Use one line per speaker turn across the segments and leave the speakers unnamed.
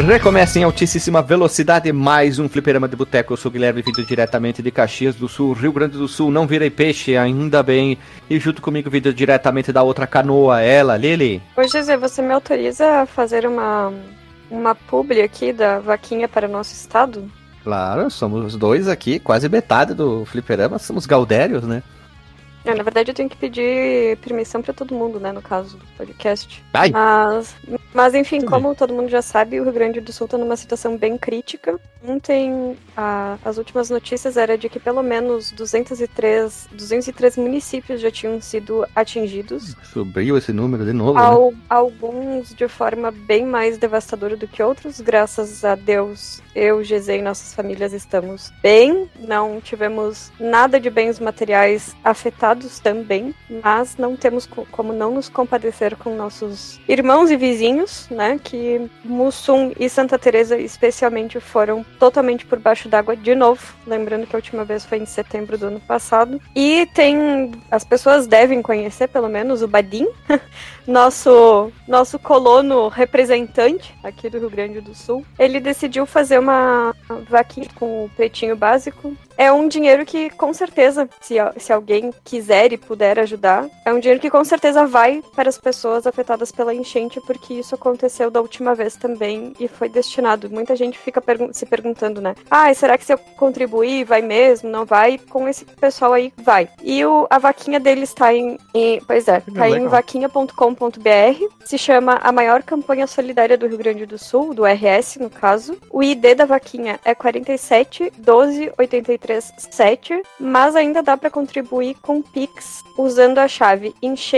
Recomeça em altíssima velocidade mais um fliperama de boteco. Eu sou o Guilherme, vindo diretamente de Caxias do Sul, Rio Grande do Sul. Não virei peixe, ainda bem. E junto comigo, vindo diretamente da outra canoa, ela, Lili.
Ô, José, você me autoriza a fazer uma publi aqui da vaquinha para o nosso estado?
Claro, somos dois aqui, quase metade do fliperama. Somos gaudérios, né?
Na verdade, eu tenho que pedir permissão para todo mundo, né, no caso do podcast.
Ai.
Mas enfim, como todo mundo já sabe, o Rio Grande do Sul tá numa situação bem crítica. Ontem, as últimas notícias era de que pelo menos 203 municípios já tinham sido atingidos.
Subiu esse número de novo, né?
Alguns de forma bem mais devastadora do que outros. Graças a Deus, eu, Gezê e nossas famílias estamos bem. Não tivemos nada de bens materiais afetados também, mas não temos como não nos compadecer com nossos irmãos e vizinhos, né, que Mussum e Santa Teresa especialmente foram totalmente por baixo d'água de novo, lembrando que a última vez foi em setembro do ano passado. E as pessoas devem conhecer pelo menos o Badim, nosso colono representante aqui do Rio Grande do Sul. Ele decidiu fazer uma vaquinha com o pretinho básico. É um dinheiro que, com certeza, se alguém quiser e puder ajudar, é um dinheiro que, com certeza, vai para as pessoas afetadas pela enchente, porque isso aconteceu da última vez também e foi destinado. Muita gente fica se perguntando, né? Será que se eu contribuir, vai mesmo? Não vai? Com esse pessoal aí, vai. E a vaquinha deles está em vaquinha.com.br. Se chama a maior campanha solidária do Rio Grande do Sul, do RS, no caso. O ID da vaquinha é 47 12 83 7, mas ainda dá para contribuir com Pix usando a chave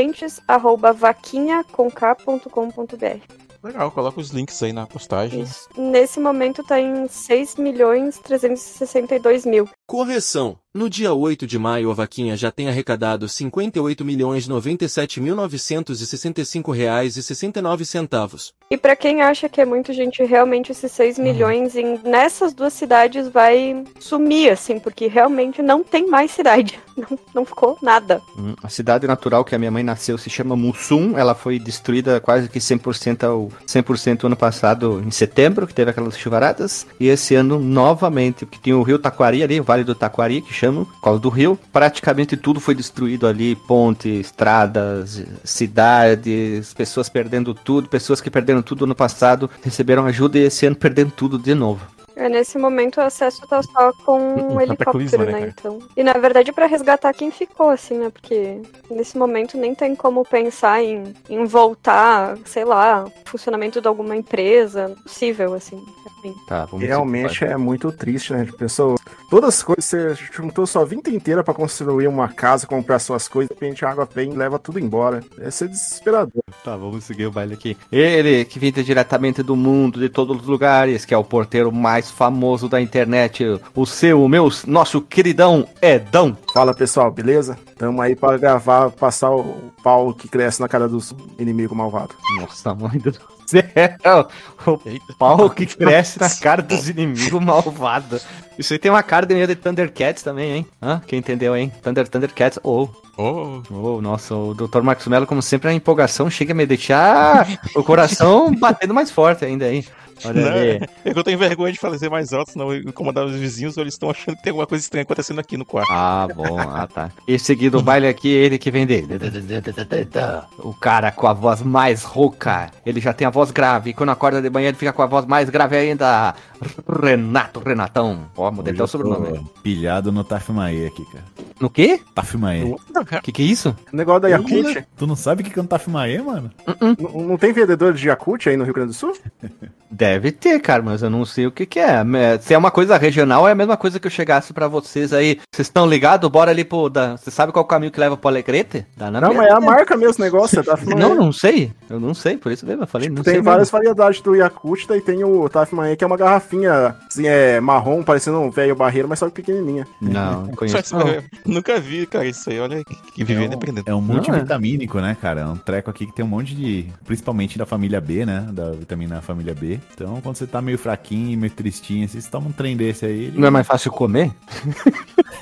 enchentes@vaquinha.com.br.
Legal, coloca os links aí na postagem.
Isso. Nesse momento tá em 6.362.000.
Correção. No dia 8 de maio a vaquinha já tem arrecadado R$ 58.097.965,69.
E pra quem acha que é muito, gente, realmente esses 6 milhões nessas duas cidades vai sumir, assim, porque realmente não tem mais cidade. Não ficou nada.
A cidade natural que a minha mãe nasceu se chama Mussum. Ela foi destruída quase que 100% ano passado, em setembro, que teve aquelas chuvaradas. E esse ano, novamente, porque tinha o rio Taquari ali, o Vale do Taquari, que chamam, por causa do rio. Praticamente tudo foi destruído ali, pontes, estradas, cidades, pessoas perdendo tudo, pessoas que perderam tudo ano passado, receberam ajuda e esse ano perdendo tudo de novo.
Nesse momento o acesso tá só com um helicóptero, né, então. E na verdade pra resgatar quem ficou, assim, né, porque nesse momento nem tem como pensar em voltar, sei lá, funcionamento de alguma empresa, possível, assim.
Tá, realmente é muito triste, né, pessoa. Todas as coisas, você juntou sua vida inteira pra construir uma casa, comprar suas coisas, de repente a água vem e leva tudo embora. Deve ser desesperador.
Tá, vamos seguir o baile aqui. Ele, que vem diretamente do mundo, de todos os lugares, que é o porteiro mais famoso da internet, nosso queridão Edão.
Fala, pessoal, beleza? Tamo aí pra gravar, passar o pau que cresce na cara dos inimigos malvados.
Nossa, mãe do céu. O pau que cresce na cara dos inimigos malvados. Isso aí tem uma cara de meio de Thundercats também, hein? Quem entendeu, hein? Thundercats, nossa, o Dr. Marcos Mello, como sempre, a empolgação chega a me deixar o coração batendo mais forte ainda, hein? Olha ali.
É que eu tenho vergonha de fazer mais alto, senão eu incomodar os vizinhos, ou eles estão achando que tem alguma coisa estranha acontecendo aqui no quarto.
Bom, tá. E seguido o baile aqui, ele que vem dele. O cara com a voz mais rouca, ele já tem a voz grave, e quando acorda de manhã ele fica com a voz mais grave ainda. Renatão. Mudei até o sobrenome.
Pilhado no Tafmae aqui, cara.
No quê?
Tafmae.
Que é isso?
O negócio da Yakult?
Tu não sabe o que é um Tafmae, mano?
Não tem vendedor de Yakult aí no Rio Grande do Sul?
Deve ter, cara, mas eu não sei o que é. Se é uma coisa regional, é a mesma coisa que eu chegasse pra vocês aí. Vocês estão ligados? Bora ali pro... Você sabe qual é o caminho que leva pro Alegrete?
Não, mas é a marca mesmo esse negócio.
Não sei. Eu não sei, por isso mesmo eu falei. Não
tem
sei
várias variedades do Yakult, daí tem o Tafmae, que é uma garrafinha assim, marrom, parecendo um velho barreiro, mas só que pequenininha.
Não conheço.
Nunca vi, cara, isso aí. Olha que viver independente.
É um multivitamínico, né, cara? É um treco aqui que tem um monte de... Principalmente da família B, né? Da vitamina família B. Então, quando você tá meio fraquinho, meio tristinho, assim, você toma um trem desse aí...
Não é mais fácil comer?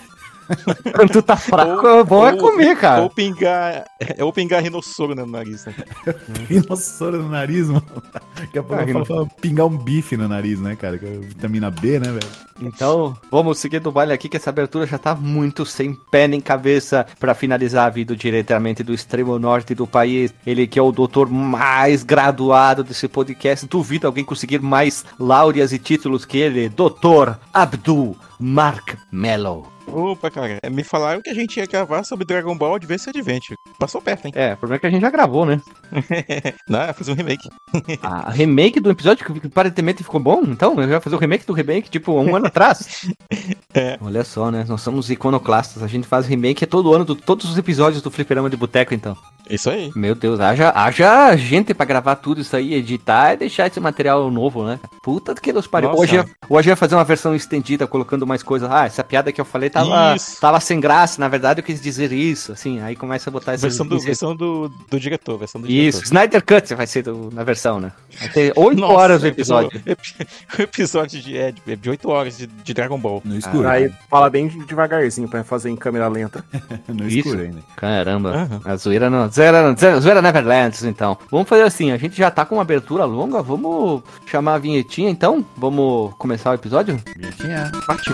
Quando tu tá fraco, é bom comer, cara.
Ou pingar rinossoro no nariz, né?
Rinossoro no nariz, mano. Daqui a pouco fala pingar um bife no nariz, né, cara? Que é vitamina B, né, velho?
Então, vamos seguir do baile aqui, que essa abertura já tá muito sem pé nem cabeça pra finalizar, vindo diretamente do extremo norte do país. Ele que é o doutor mais graduado desse podcast. Duvido alguém conseguir mais láureas e títulos que ele, Dr. Abdul Mark Mello.
Opa, cara, me falaram que a gente ia gravar sobre Dragon Ball Advance Adventure. Passou perto, hein?
É, o problema é que a gente já gravou, né?
Não, fazer um remake.
A remake do episódio que aparentemente ficou bom, então? Eu já fazer o remake do remake, tipo, 1 ano atrás.
É.
Olha só, né? Nós somos iconoclastas. A gente faz remake todo ano, todos os episódios do Fliperama de Boteco, então.
Isso aí.
Meu Deus, haja gente pra gravar tudo isso aí, editar e deixar esse material novo, né? Puta que Deus pariu. Hoje eu ia fazer uma versão estendida, colocando mais coisas. Ah, essa piada que eu falei tava sem graça, na verdade eu quis dizer isso, assim, aí começa a botar essa
versão do diretor,
Isso, Snyder Cut vai ser na versão, né? Vai ter 8 horas o episódio.
O episódio de 8 horas de Dragon Ball.
No escuro.
Aí fala bem devagarzinho pra fazer em câmera lenta.
No escuro ainda.
Caramba, a zoeira zoeira Neverlands, então. Vamos fazer assim, a gente já tá com uma abertura longa, vamos chamar a vinhetinha, então? Vamos começar o episódio?
Vinhetinha.
Partiu.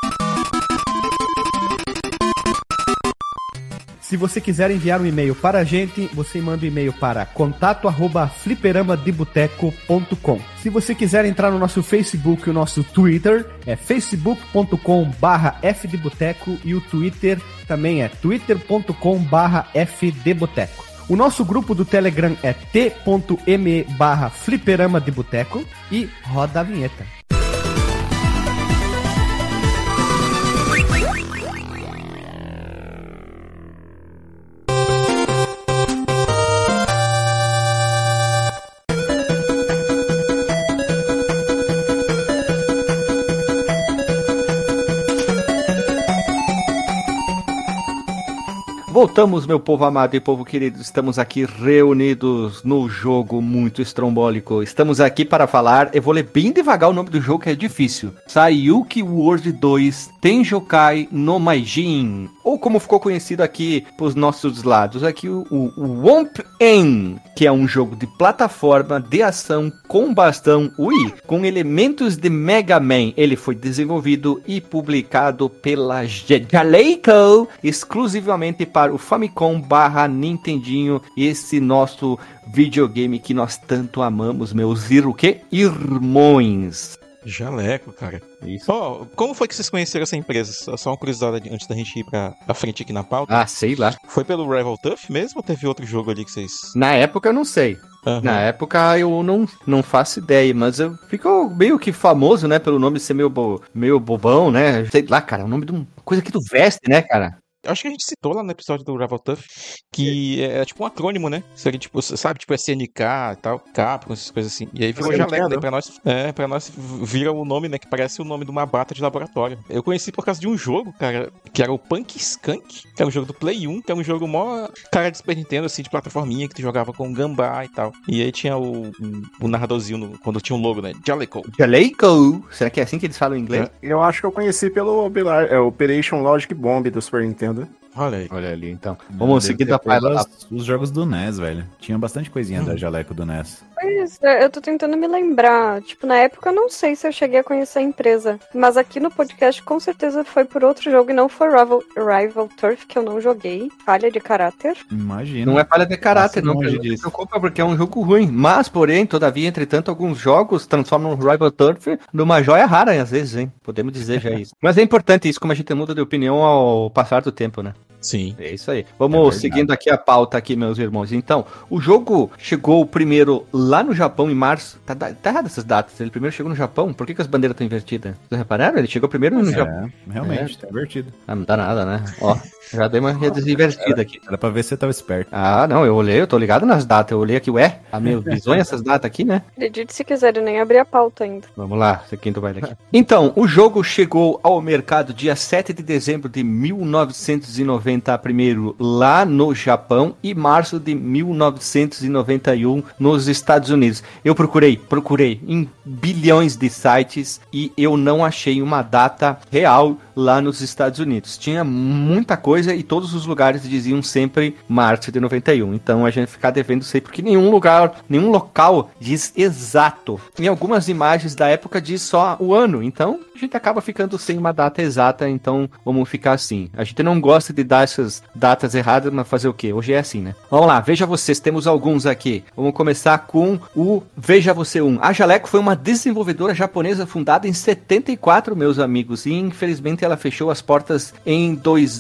Se você quiser enviar um e-mail para a gente, você manda um e-mail para contato@fliperamadeboteco.com. Se você quiser entrar no nosso Facebook e o nosso Twitter, é facebook.com/fdboteco e o Twitter também é twitter.com/fdboteco. O nosso grupo do Telegram é t.me/fliperamadeboteco e roda a vinheta.
Voltamos, meu povo amado e povo querido, estamos aqui reunidos no jogo muito estrombólico. Estamos aqui para falar, eu vou ler bem devagar o nome do jogo que é difícil. Sayuki World 2 Tenjokai no Maijin, ou como ficou conhecido aqui pros nossos lados, aqui o Womp-En, que é um jogo de plataforma de ação com bastão Wii, com elementos de Mega Man. Ele foi desenvolvido e publicado pela Jaleco exclusivamente para o Famicom/Nintendinho, esse nosso videogame que nós tanto amamos, meus irmãos.
Jaleco, cara.
Isso.
Oh, como foi que vocês conheceram essa empresa? Só uma curiosidade antes da gente ir pra frente aqui na pauta.
Ah, sei lá.
Foi pelo Rival Tough mesmo ou teve outro jogo ali que vocês...
Na época eu não sei. Uhum. Na época eu não faço ideia, mas eu fico meio que famoso, né, pelo nome ser meio bobão, né? Sei lá, cara, é o nome de uma coisa que tu veste, né, cara?
Acho que a gente citou lá no episódio do Rival Tough que é tipo um acrônimo, né? Seria tipo, sabe, tipo SNK e tal, Capcom, essas coisas assim. E aí virou Jaleco, daí pra nós vira o nome, né? Que parece o nome de uma bata de laboratório. Eu conheci por causa de um jogo, cara, que era o Punk Skunk, que era um jogo do Play 1, que é um jogo mó cara de Super Nintendo, assim, de plataforminha, que tu jogava com o Gambá e tal. E aí tinha o narradorzinho quando tinha um logo, né? Jaleco.
Jaleco? Será que é assim que eles falam em inglês?
Eu acho que eu conheci pelo Operation Logic Bomb do Super Nintendo.
Olha aí.
Olha ali, então. Vamos seguir da página.
Os jogos do NES, velho. Tinha bastante coisinha da Jaleco do NES.
Pois é, eu tô tentando me lembrar. Tipo, na época eu não sei se eu cheguei a conhecer a empresa. Mas aqui no podcast com certeza foi por outro jogo e não foi Rival Turf, que eu não joguei. Falha de caráter.
Imagina.
Não é falha de caráter, não, que a gente se preocupa, porque é um jogo ruim. Mas, porém, todavia, entretanto, alguns jogos transformam o Rival Turf numa joia rara, às vezes, hein? Podemos dizer já isso. Mas é importante isso, como a gente muda de opinião ao passar do tempo, né?
Sim.
É isso aí. Vamos seguindo aqui a pauta aqui, meus irmãos. Então, o jogo chegou primeiro lá no Japão em março. Tá errado essas datas. Ele primeiro chegou no Japão. Por que as bandeiras estão invertidas? Vocês repararam? Ele chegou primeiro no Japão.
Realmente, tá invertido.
Ah, não dá nada, né? Ó, já dei uma desinvertida aqui.
Era pra ver se você tava esperto.
Ah, não, eu tô ligado nas datas. Eu olhei aqui, meio bizonha essas datas aqui, né?
Acredite se quiser, eu nem abri a pauta ainda.
Vamos lá, esse quinto baile aqui. Então, o jogo chegou ao mercado dia 7 de dezembro de 1990 1991 lá no Japão e março de 1991 nos Estados Unidos. Eu procurei em bilhões de sites e eu não achei uma data real lá nos Estados Unidos. Tinha muita coisa e todos os lugares diziam sempre março de 91. Então a gente fica devendo sempre, porque nenhum local diz exato. Em algumas imagens da época diz só o ano. Então a gente acaba ficando sem uma data exata. Então vamos ficar assim. A gente não gosta de dar essas datas erradas, mas fazer o quê? Hoje é assim, né? Vamos lá, veja vocês. Temos alguns aqui. Vamos começar com o Veja Você 1. A Jaleco foi uma desenvolvedora japonesa fundada em 74, meus amigos. E infelizmente ela fechou as portas em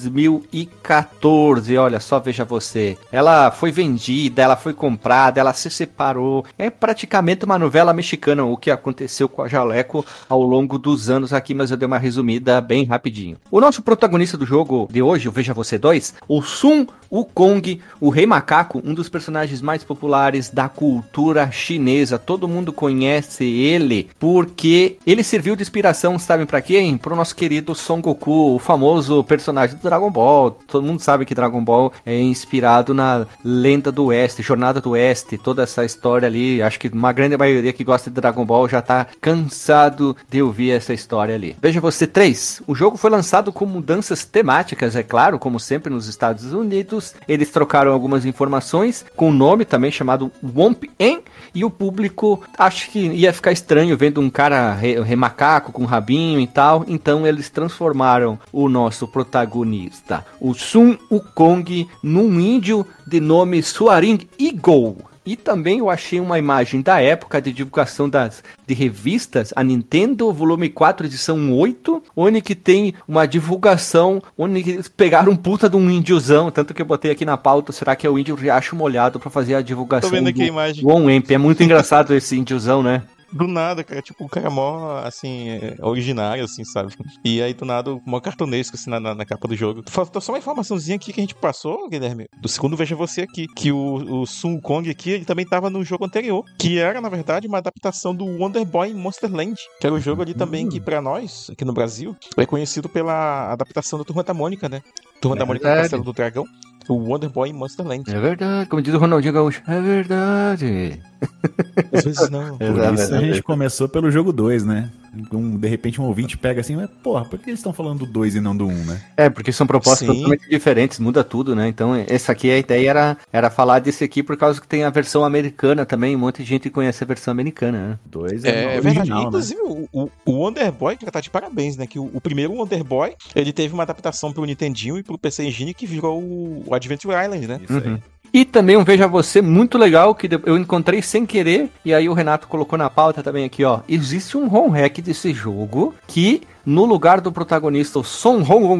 2014. Olha só, veja você. Ela foi vendida, ela foi comprada, ela se separou. É praticamente uma novela mexicana o que aconteceu com a Jaleco ao longo dos anos aqui, mas eu dei uma resumida bem rapidinho. O nosso protagonista do jogo de hoje, o Veja Você 2, o Sun Wukong, o Rei Macaco, um dos personagens mais populares da cultura chinesa. Todo mundo conhece ele porque ele serviu de inspiração, sabem pra quem? Pro nosso querido Son Goku, o famoso personagem do Dragon Ball. Todo mundo sabe que Dragon Ball é inspirado na Lenda do Oeste, Jornada do Oeste, toda essa história ali. Acho que uma grande maioria que gosta de Dragon Ball já tá cansado de ouvir essa história ali. Veja Você 3. O jogo foi lançado com mudanças temáticas, é claro, como sempre nos Estados Unidos. Eles trocaram algumas informações com o nome também chamado Womp-En, e o público acho que ia ficar estranho vendo um cara macaco com rabinho e tal, então eles transformaram o nosso protagonista, o Sun Wukong, num índio de nome Suaring Eagle. E também eu achei uma imagem da época de divulgação de revistas, a Nintendo Volume 4, edição 8, onde que tem uma divulgação, onde eles pegaram um puta de um índiozão, tanto que eu botei aqui na pauta, será que é o índio Riacho Molhado pra fazer a divulgação.
Tô vendo aqui a imagem.
One Amp. É muito engraçado esse índiozão, né?
Do nada, cara, tipo, um cara mó, assim, originário, assim, sabe? E aí, do nada, mó cartunesco, assim, na capa do jogo. Faltou só uma informaçãozinha aqui que a gente passou, Guilherme, do segundo Veja Você aqui, que o Sun Wukong aqui, ele também tava no jogo anterior, que era, na verdade, uma adaptação do Wonder Boy em Monster Land, que era o jogo ali também que, pra nós, aqui no Brasil, é conhecido pela adaptação da Turma da Mônica, né? Turma da Mônica do Castelo do Dragão. O Wonder Boy em Monster Land.
É verdade, como diz o Ronaldinho Gaúcho. É verdade.
Às vezes não.
Por isso a gente começou pelo jogo 2, né? De repente um ouvinte pega assim, mas porra, por que eles estão falando do 2 e não do 1, né?
É, porque são propostas
Sim.
totalmente diferentes, muda tudo, né? Então, essa aqui, a ideia era falar desse aqui por causa que tem a versão americana também, um monte de gente conhece a versão americana, né?
2
é
original,
verdade.
né?
Inclusive, o Wonder Boy, que tá de parabéns, né? Que o primeiro Wonder Boy, ele teve uma adaptação pro Nintendinho e pro PC Engine que virou o Adventure Island, né?
Isso aí.
E também um Veja Você muito legal que eu encontrei sem querer, e aí o Renato colocou na pauta também aqui, ó. Existe um ROM hack desse jogo que, no lugar do protagonista, o Son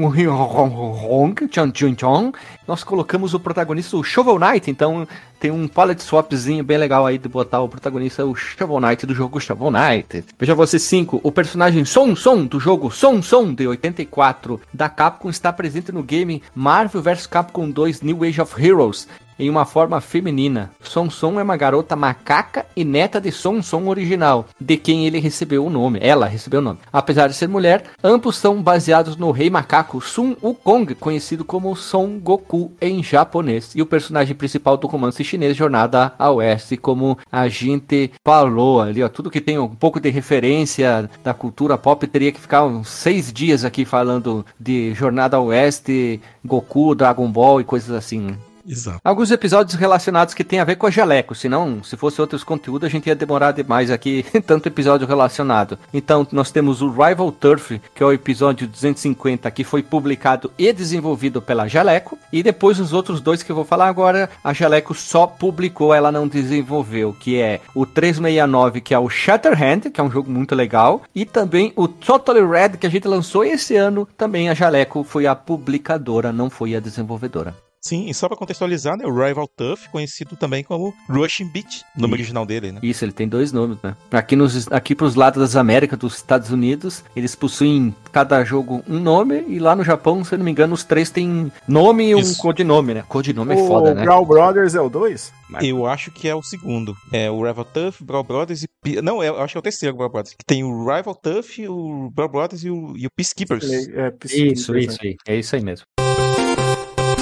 Hong, nós colocamos o protagonista, o Shovel Knight. Então tem um palette swapzinho bem legal aí de botar o protagonista, o Shovel Knight do jogo Shovel Knight. Veja Você 5, o personagem Son do jogo Son de 84 da Capcom está presente no game Marvel vs Capcom 2 New Age of Heroes, em uma forma feminina. Son é uma garota macaca e neta de Son original, de quem ele recebeu o nome. Ela recebeu o nome. Apesar de ser mulher, ambos são baseados no rei macaco Sun Wukong, conhecido como Son Goku em japonês. E o personagem principal do romance chinês Jornada ao Oeste, como a gente falou ali, ó. Tudo que tem um pouco de referência da cultura pop, teria que ficar uns 6 dias aqui falando de Jornada ao Oeste, Goku, Dragon Ball e coisas assim, né?
Exato.
Alguns episódios relacionados que tem a ver com a Jaleco, senão, se fosse outros conteúdos, a gente ia demorar demais aqui, tanto episódio relacionado. Então, nós temos o Rival Turf, que é o episódio 250, que foi publicado e desenvolvido pela Jaleco, e depois os outros dois que eu vou falar agora, a Jaleco só publicou, ela não desenvolveu, que é o 369, que é o Shatterhand, que é um jogo muito legal, e também o Totally Red, que a gente lançou esse ano, também a Jaleco foi a publicadora, não foi a desenvolvedora.
Sim, e só pra contextualizar, né, o Rival Tough, conhecido também como Rushing Beat, o nome original dele, né?
Isso, ele tem 2 nomes, né? Aqui pros lados das Américas, dos Estados Unidos, eles possuem cada jogo um nome, e lá no Japão, se eu não me engano, os 3 têm nome e um codinome, né? Codinome é foda, né?
O Brawl Brothers é o 2?
Eu acho que é o segundo. É o Rival Tough, Brawl Brothers e... Não, eu acho que é o terceiro Brawl Brothers. Que tem o Rival Tough, o Brawl Brothers e o Peacekeepers.
Peacekeepers.
Isso aí. É isso aí mesmo.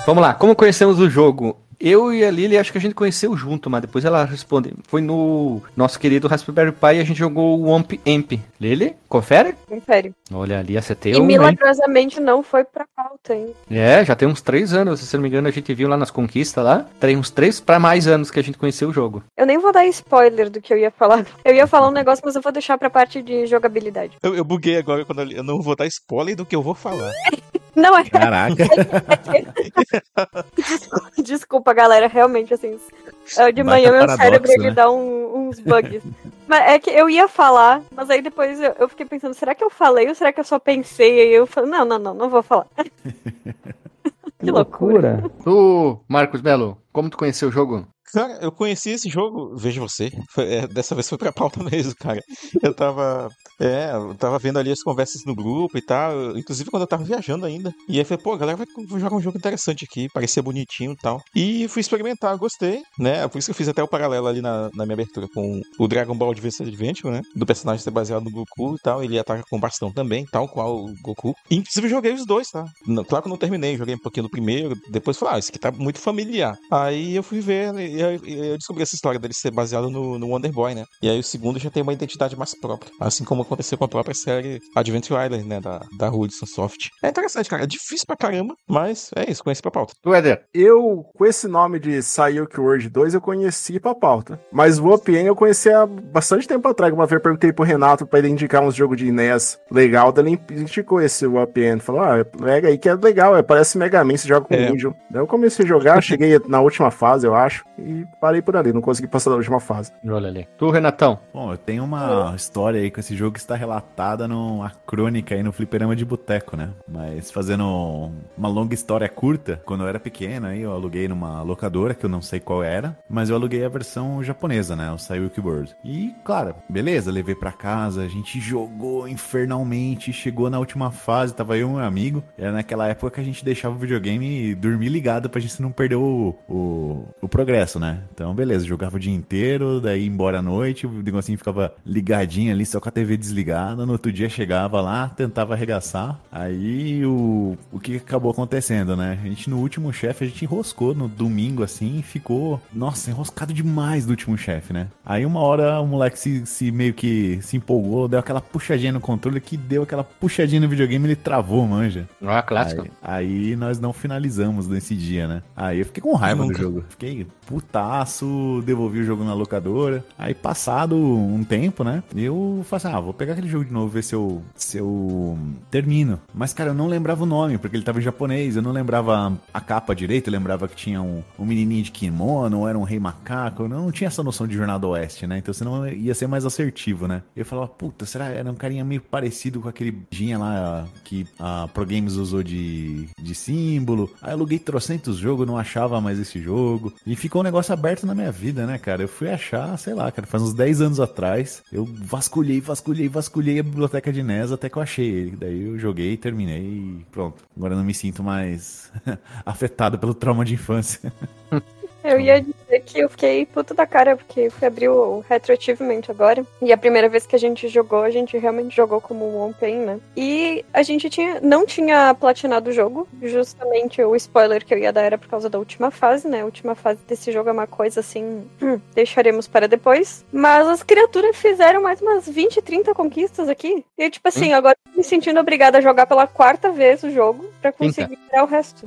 Vamos lá, como conhecemos o jogo? Eu e a Lili, acho que a gente conheceu junto, mas depois ela responde. Foi no nosso querido Raspberry Pi e a gente jogou o Womp Amp. Lili, confere?
Confere.
Olha ali, acertei.
E milagrosamente não foi pra pauta, hein?
É, já tem uns 3 anos, se não me engano, a gente viu lá nas conquistas lá. Tem uns 3 pra mais anos que a gente conheceu o jogo.
Eu nem vou dar spoiler do que eu ia falar. Eu ia falar um negócio, mas eu vou deixar pra parte de jogabilidade.
Eu buguei agora quando eu não vou dar spoiler do que eu vou falar.
Não é.
Caraca.
Desculpa, galera, realmente, assim, de manhã meu cérebro ele dá uns bugs. Mas é que eu ia falar, mas aí depois eu fiquei pensando, será que eu falei ou será que eu só pensei? E aí eu falei, não vou falar. Que loucura.
Tu, Marcos Melo, como tu conheceu o jogo?
Cara, eu conheci esse jogo, veja você, dessa vez foi pra pauta mesmo, cara. Eu tava vendo ali as conversas no grupo e tal, inclusive quando eu tava viajando ainda. E aí falei, pô, galera, vou jogar um jogo interessante aqui, parecia bonitinho e tal. E fui experimentar, gostei, né? Por isso que eu fiz até o paralelo ali na minha abertura com o Dragon Ball Adventure, né? Do personagem ser baseado no Goku e tal, ele ataca com bastão também, tal qual o Goku. E, inclusive joguei os dois, tá? Claro que eu não terminei, joguei um pouquinho do primeiro, depois falei, esse aqui tá muito familiar. Aí eu fui ver, né? Eu descobri essa história dele ser baseado no Wonder Boy, né? E aí o segundo já tem uma identidade mais própria. Assim como aconteceu com a própria série Adventure Island, né? Da Hudson Soft. É interessante, cara. É difícil pra caramba, mas é isso. Conheci pra pauta.
Tu, Éder?
Eu, com esse nome de Sayuki World 2, eu conheci pra pauta. Mas o OPN eu conheci há bastante tempo atrás. Uma vez eu perguntei pro Renato pra ele indicar uns jogos de NES legal. Daí ele indicou esse OPN. Falou, pega aí que é legal. Parece Mega Man, você joga com vídeo. Daí eu comecei a jogar, cheguei na última fase, eu acho. E parei por ali, não consegui passar da última fase.
Olha ali. Tu, Renatão?
Bom, eu tenho uma história aí com esse jogo que está relatada numa crônica aí no Fliperama de Boteco, né? Mas fazendo uma longa história curta, quando eu era pequeno aí eu aluguei numa locadora, que eu não sei qual era, mas eu aluguei a versão japonesa, né? O Sayuki World. E, claro, beleza, levei pra casa, a gente jogou infernalmente, chegou na última fase, tava eu e um amigo, era naquela época que a gente deixava o videogame dormir ligado pra gente não perder o progresso, né? Então, beleza, jogava o dia inteiro, daí ia embora à noite, o negocinho ficava ligadinho ali, só com a TV desligada, no outro dia chegava lá, tentava arregaçar, aí o que acabou acontecendo, né? A gente no último chefe, a gente enroscou no domingo, assim, e ficou, nossa, enroscado demais do último chefe, né? Aí uma hora o moleque se meio que se empolgou, deu aquela puxadinha no controle, que deu aquela puxadinha no videogame, ele travou, manja.
Ah, clássico.
Aí nós não finalizamos nesse dia, né? Aí eu fiquei com raiva do jogo, fiquei putaço, devolvi o jogo na locadora. Aí passado um tempo, né, eu falei assim, vou pegar aquele jogo de novo, ver se eu termino. Mas, cara, eu não lembrava o nome, porque ele tava em japonês, eu não lembrava a capa direito, eu lembrava que tinha um menininho de kimono, ou era um rei macaco, eu não tinha essa noção de Jornada do Oeste, né, então senão ia ser mais assertivo, né. Eu falava, puta, será? Era um carinha meio parecido com aquele dinha lá que a Pro Games usou de símbolo. Aí eu aluguei trocentos jogos, não achava mais esse jogo, e ficou um negócio aberto na minha vida, né, cara. Eu fui achar, sei lá, cara, faz uns 10 anos atrás, eu vasculhei a biblioteca de NES até que eu achei ele. Daí eu joguei, terminei e pronto. Agora eu não me sinto mais afetado pelo trauma de infância.
Eu ia dizer que eu fiquei puta da cara, porque eu fui abrir o Retro Achievement agora. E a primeira vez que a gente jogou, a gente realmente jogou como um Open, né? E a gente não tinha platinado o jogo. Justamente o spoiler que eu ia dar era por causa da última fase, né? A última fase desse jogo é uma coisa assim, deixaremos para depois. Mas as criaturas fizeram mais umas 20, 30 conquistas aqui. E tipo assim, agora eu tô me sentindo obrigada a jogar pela 4ª vez o jogo pra conseguir tirar o resto.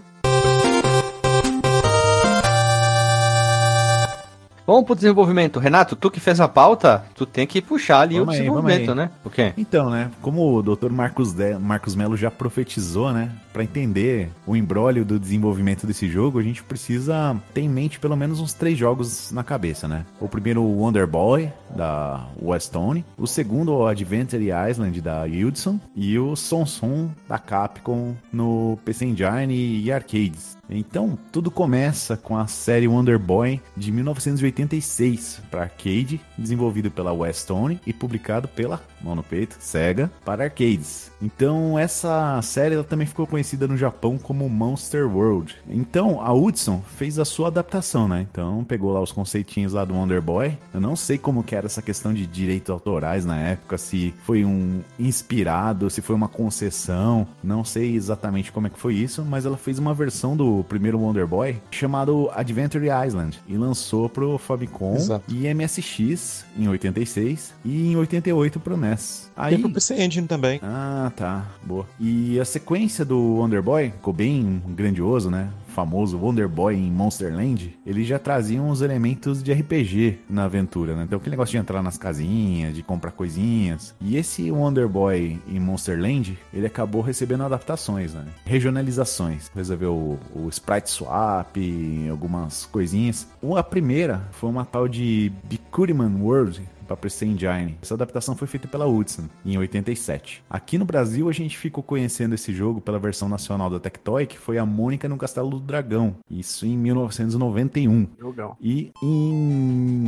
Vamos pro desenvolvimento. Renato, tu que fez a pauta, tu tem que puxar ali o desenvolvimento, né? O quê?
Então, né? Como o Dr. Marcos Melo já profetizou, né? Pra entender o imbróglio do desenvolvimento desse jogo, a gente precisa ter em mente pelo menos uns 3 jogos na cabeça, né? O primeiro, o Wonder Boy, da Westone. O segundo, o Adventure Island, da Hudson. E o Sonson, da Capcom, no PC Engine e arcades. Então, tudo começa com a série Wonder Boy de 1986 para arcade, desenvolvido pela Westone e publicado pela, mão no peito, Sega, para arcades. Então, essa série ela também ficou conhecida no Japão como Monster World. Então, a Hudson fez a sua adaptação, né? Então, pegou lá os conceitinhos lá do Wonder Boy. Eu não sei como que era essa questão de direitos autorais na época, se foi um inspirado, se foi uma concessão, não sei exatamente como é que foi isso, mas ela fez uma versão do o primeiro Wonder Boy, chamado Adventure Island, e lançou pro Famicom e MSX em 86 e em 88 pro NES.
Tem pro PC Engine também.
Ah, tá. Boa. E a sequência do Wonder Boy ficou bem grandioso, né? Famoso Wonder Boy em Monster Land, ele já trazia uns elementos de RPG na aventura, né? Então aquele negócio de entrar nas casinhas, de comprar coisinhas. E esse Wonder Boy em Monster Land, ele acabou recebendo adaptações, né? Regionalizações. Resolveu o Sprite Swap, algumas coisinhas. A primeira foi uma tal de Bikuriman World, para PC Engine. Essa adaptação foi feita pela Hudson em 87. Aqui no Brasil a gente ficou conhecendo esse jogo pela versão nacional da Tectoy, que foi a Mônica no Castelo do Dragão. Isso em 1991.
Legal.
E em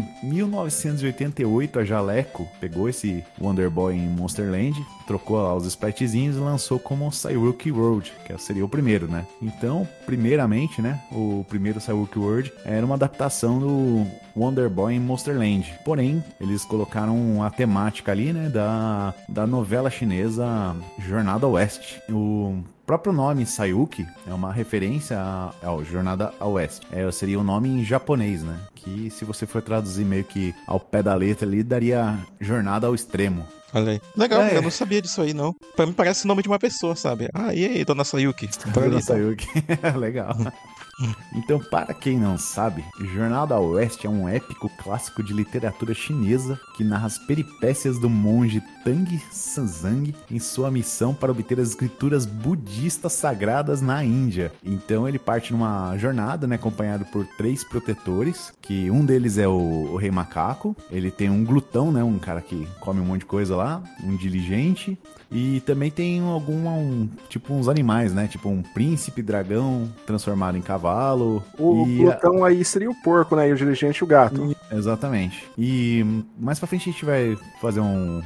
1988 a Jaleco pegou esse Wonder Boy em Monster Land, trocou os spritezinhos e lançou como Cyrook World, que seria o primeiro, né? Então, primeiramente, né, o primeiro Cyrook World era uma adaptação do Wonder Boy em Monster Land. Porém, eles colocaram a temática ali, né, da novela chinesa Jornada ao Oeste. O próprio nome Sayuki é uma referência ao Jornada ao Oeste. Seria o nome em japonês, né? Que se você for traduzir meio que ao pé da letra ali, daria Jornada ao Extremo.
Olha aí. Legal, eu não sabia disso aí, não. Pra mim parece o nome de uma pessoa, sabe? Ah, e aí, dona Sayuki?
Dona Sayuki. Legal. Então, para quem não sabe, Jornada ao Oeste é um épico clássico de literatura chinesa que narra as peripécias do monge Tang Sanzang em sua missão para obter as escrituras budistas sagradas na Índia. Então ele parte numa jornada, né, acompanhado por 3 protetores, que um deles é o Rei Macaco, ele tem um glutão, né, um cara que come um monte de coisa lá, um diligente, e também tem tipo uns animais, né, tipo um príncipe dragão transformado em cavalo.
O glutão aí seria o porco, né, e o diligente o gato.
Exatamente. E mais pra frente a gente vai fazer um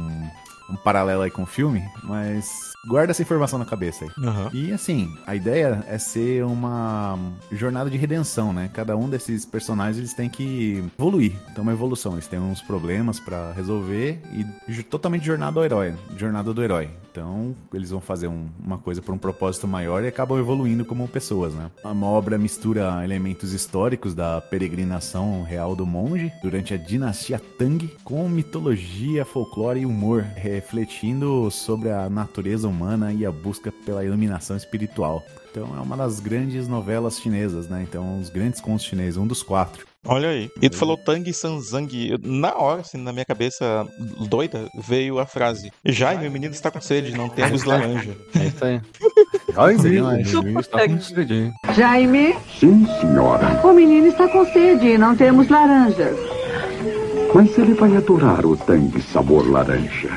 paralelo aí com o filme, mas guarda essa informação na cabeça aí.
Uhum.
E assim, a ideia é ser uma jornada de redenção, né? Cada um desses personagens, eles têm que evoluir. Então, uma evolução. Eles têm uns problemas pra resolver e totalmente jornada do herói. Então, eles vão fazer uma coisa por um propósito maior e acabam evoluindo como pessoas, né? A obra mistura elementos históricos da peregrinação real do monge durante a dinastia Tang com mitologia, folclore e humor, refletindo sobre a natureza humana e a busca pela iluminação espiritual. Então é uma das grandes novelas chinesas, né? Então, os grandes contos chineses, um dos 4.
Olha aí. E tu falou Tang Sanzang. Na hora, assim, na minha cabeça doida, veio a frase: Jaime, o menino está com sede, não temos laranja.
É isso aí. Ai, o menino está com sede.
Jaime?
Sim, senhora.
O menino está com sede, não temos laranjas.
Mas ele vai adorar o Tang sabor laranja.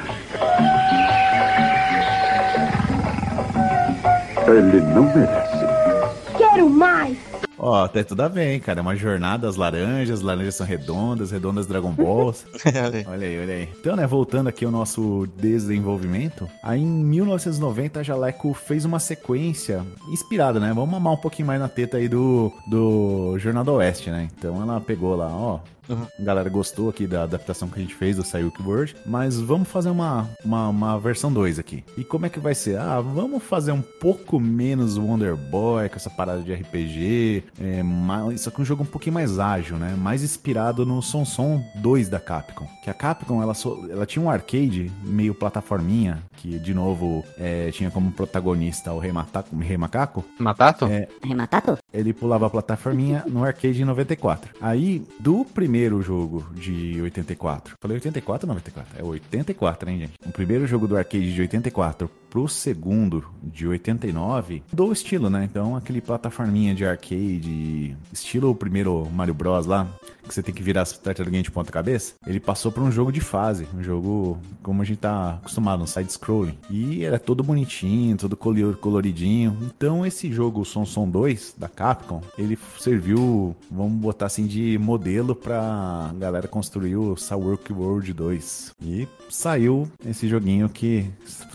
Ele não merece.
Quero mais!
Ó, até tudo bem, cara. É uma jornada, as laranjas são redondas Dragon Balls. Olha aí. Então, né, voltando aqui ao nosso desenvolvimento, aí em 1990 a Jaleco fez uma sequência inspirada, né? Vamos mamar um pouquinho mais na teta aí do Jornada ao Oeste, né? Então ela pegou lá, ó. Uhum. A galera gostou aqui da adaptação que a gente fez do Sayuki World, mas vamos fazer uma versão 2 aqui. E como é que vai ser? Vamos fazer um pouco menos Wonder Boy, com essa parada de RPG, só que um jogo um pouquinho mais ágil, né? Mais inspirado no Sonson 2 da Capcom. Que a Capcom, ela tinha um arcade meio plataforminha, que de novo tinha como protagonista o Rei Macaco.
Matato?
Rei Matato? Ele pulava a plataforminha no arcade em 94. Aí, do primeiro jogo de 84. Falei 84 ou 94? É 84, hein, gente? O primeiro jogo do arcade de 84 pro segundo de 89, mudou o estilo, né? Então, aquele plataforminha de arcade, estilo o primeiro Mario Bros lá, que você tem que virar as tartaruguinhas de ponta cabeça, ele passou pra um jogo de fase, um jogo como a gente tá acostumado, um side-scrolling. E era todo bonitinho, todo coloridinho. Então, esse jogo Sonson 2 da Capcom, ele serviu, vamos botar assim, de modelo pra galera construir o Sayuki World 2. E saiu esse joguinho que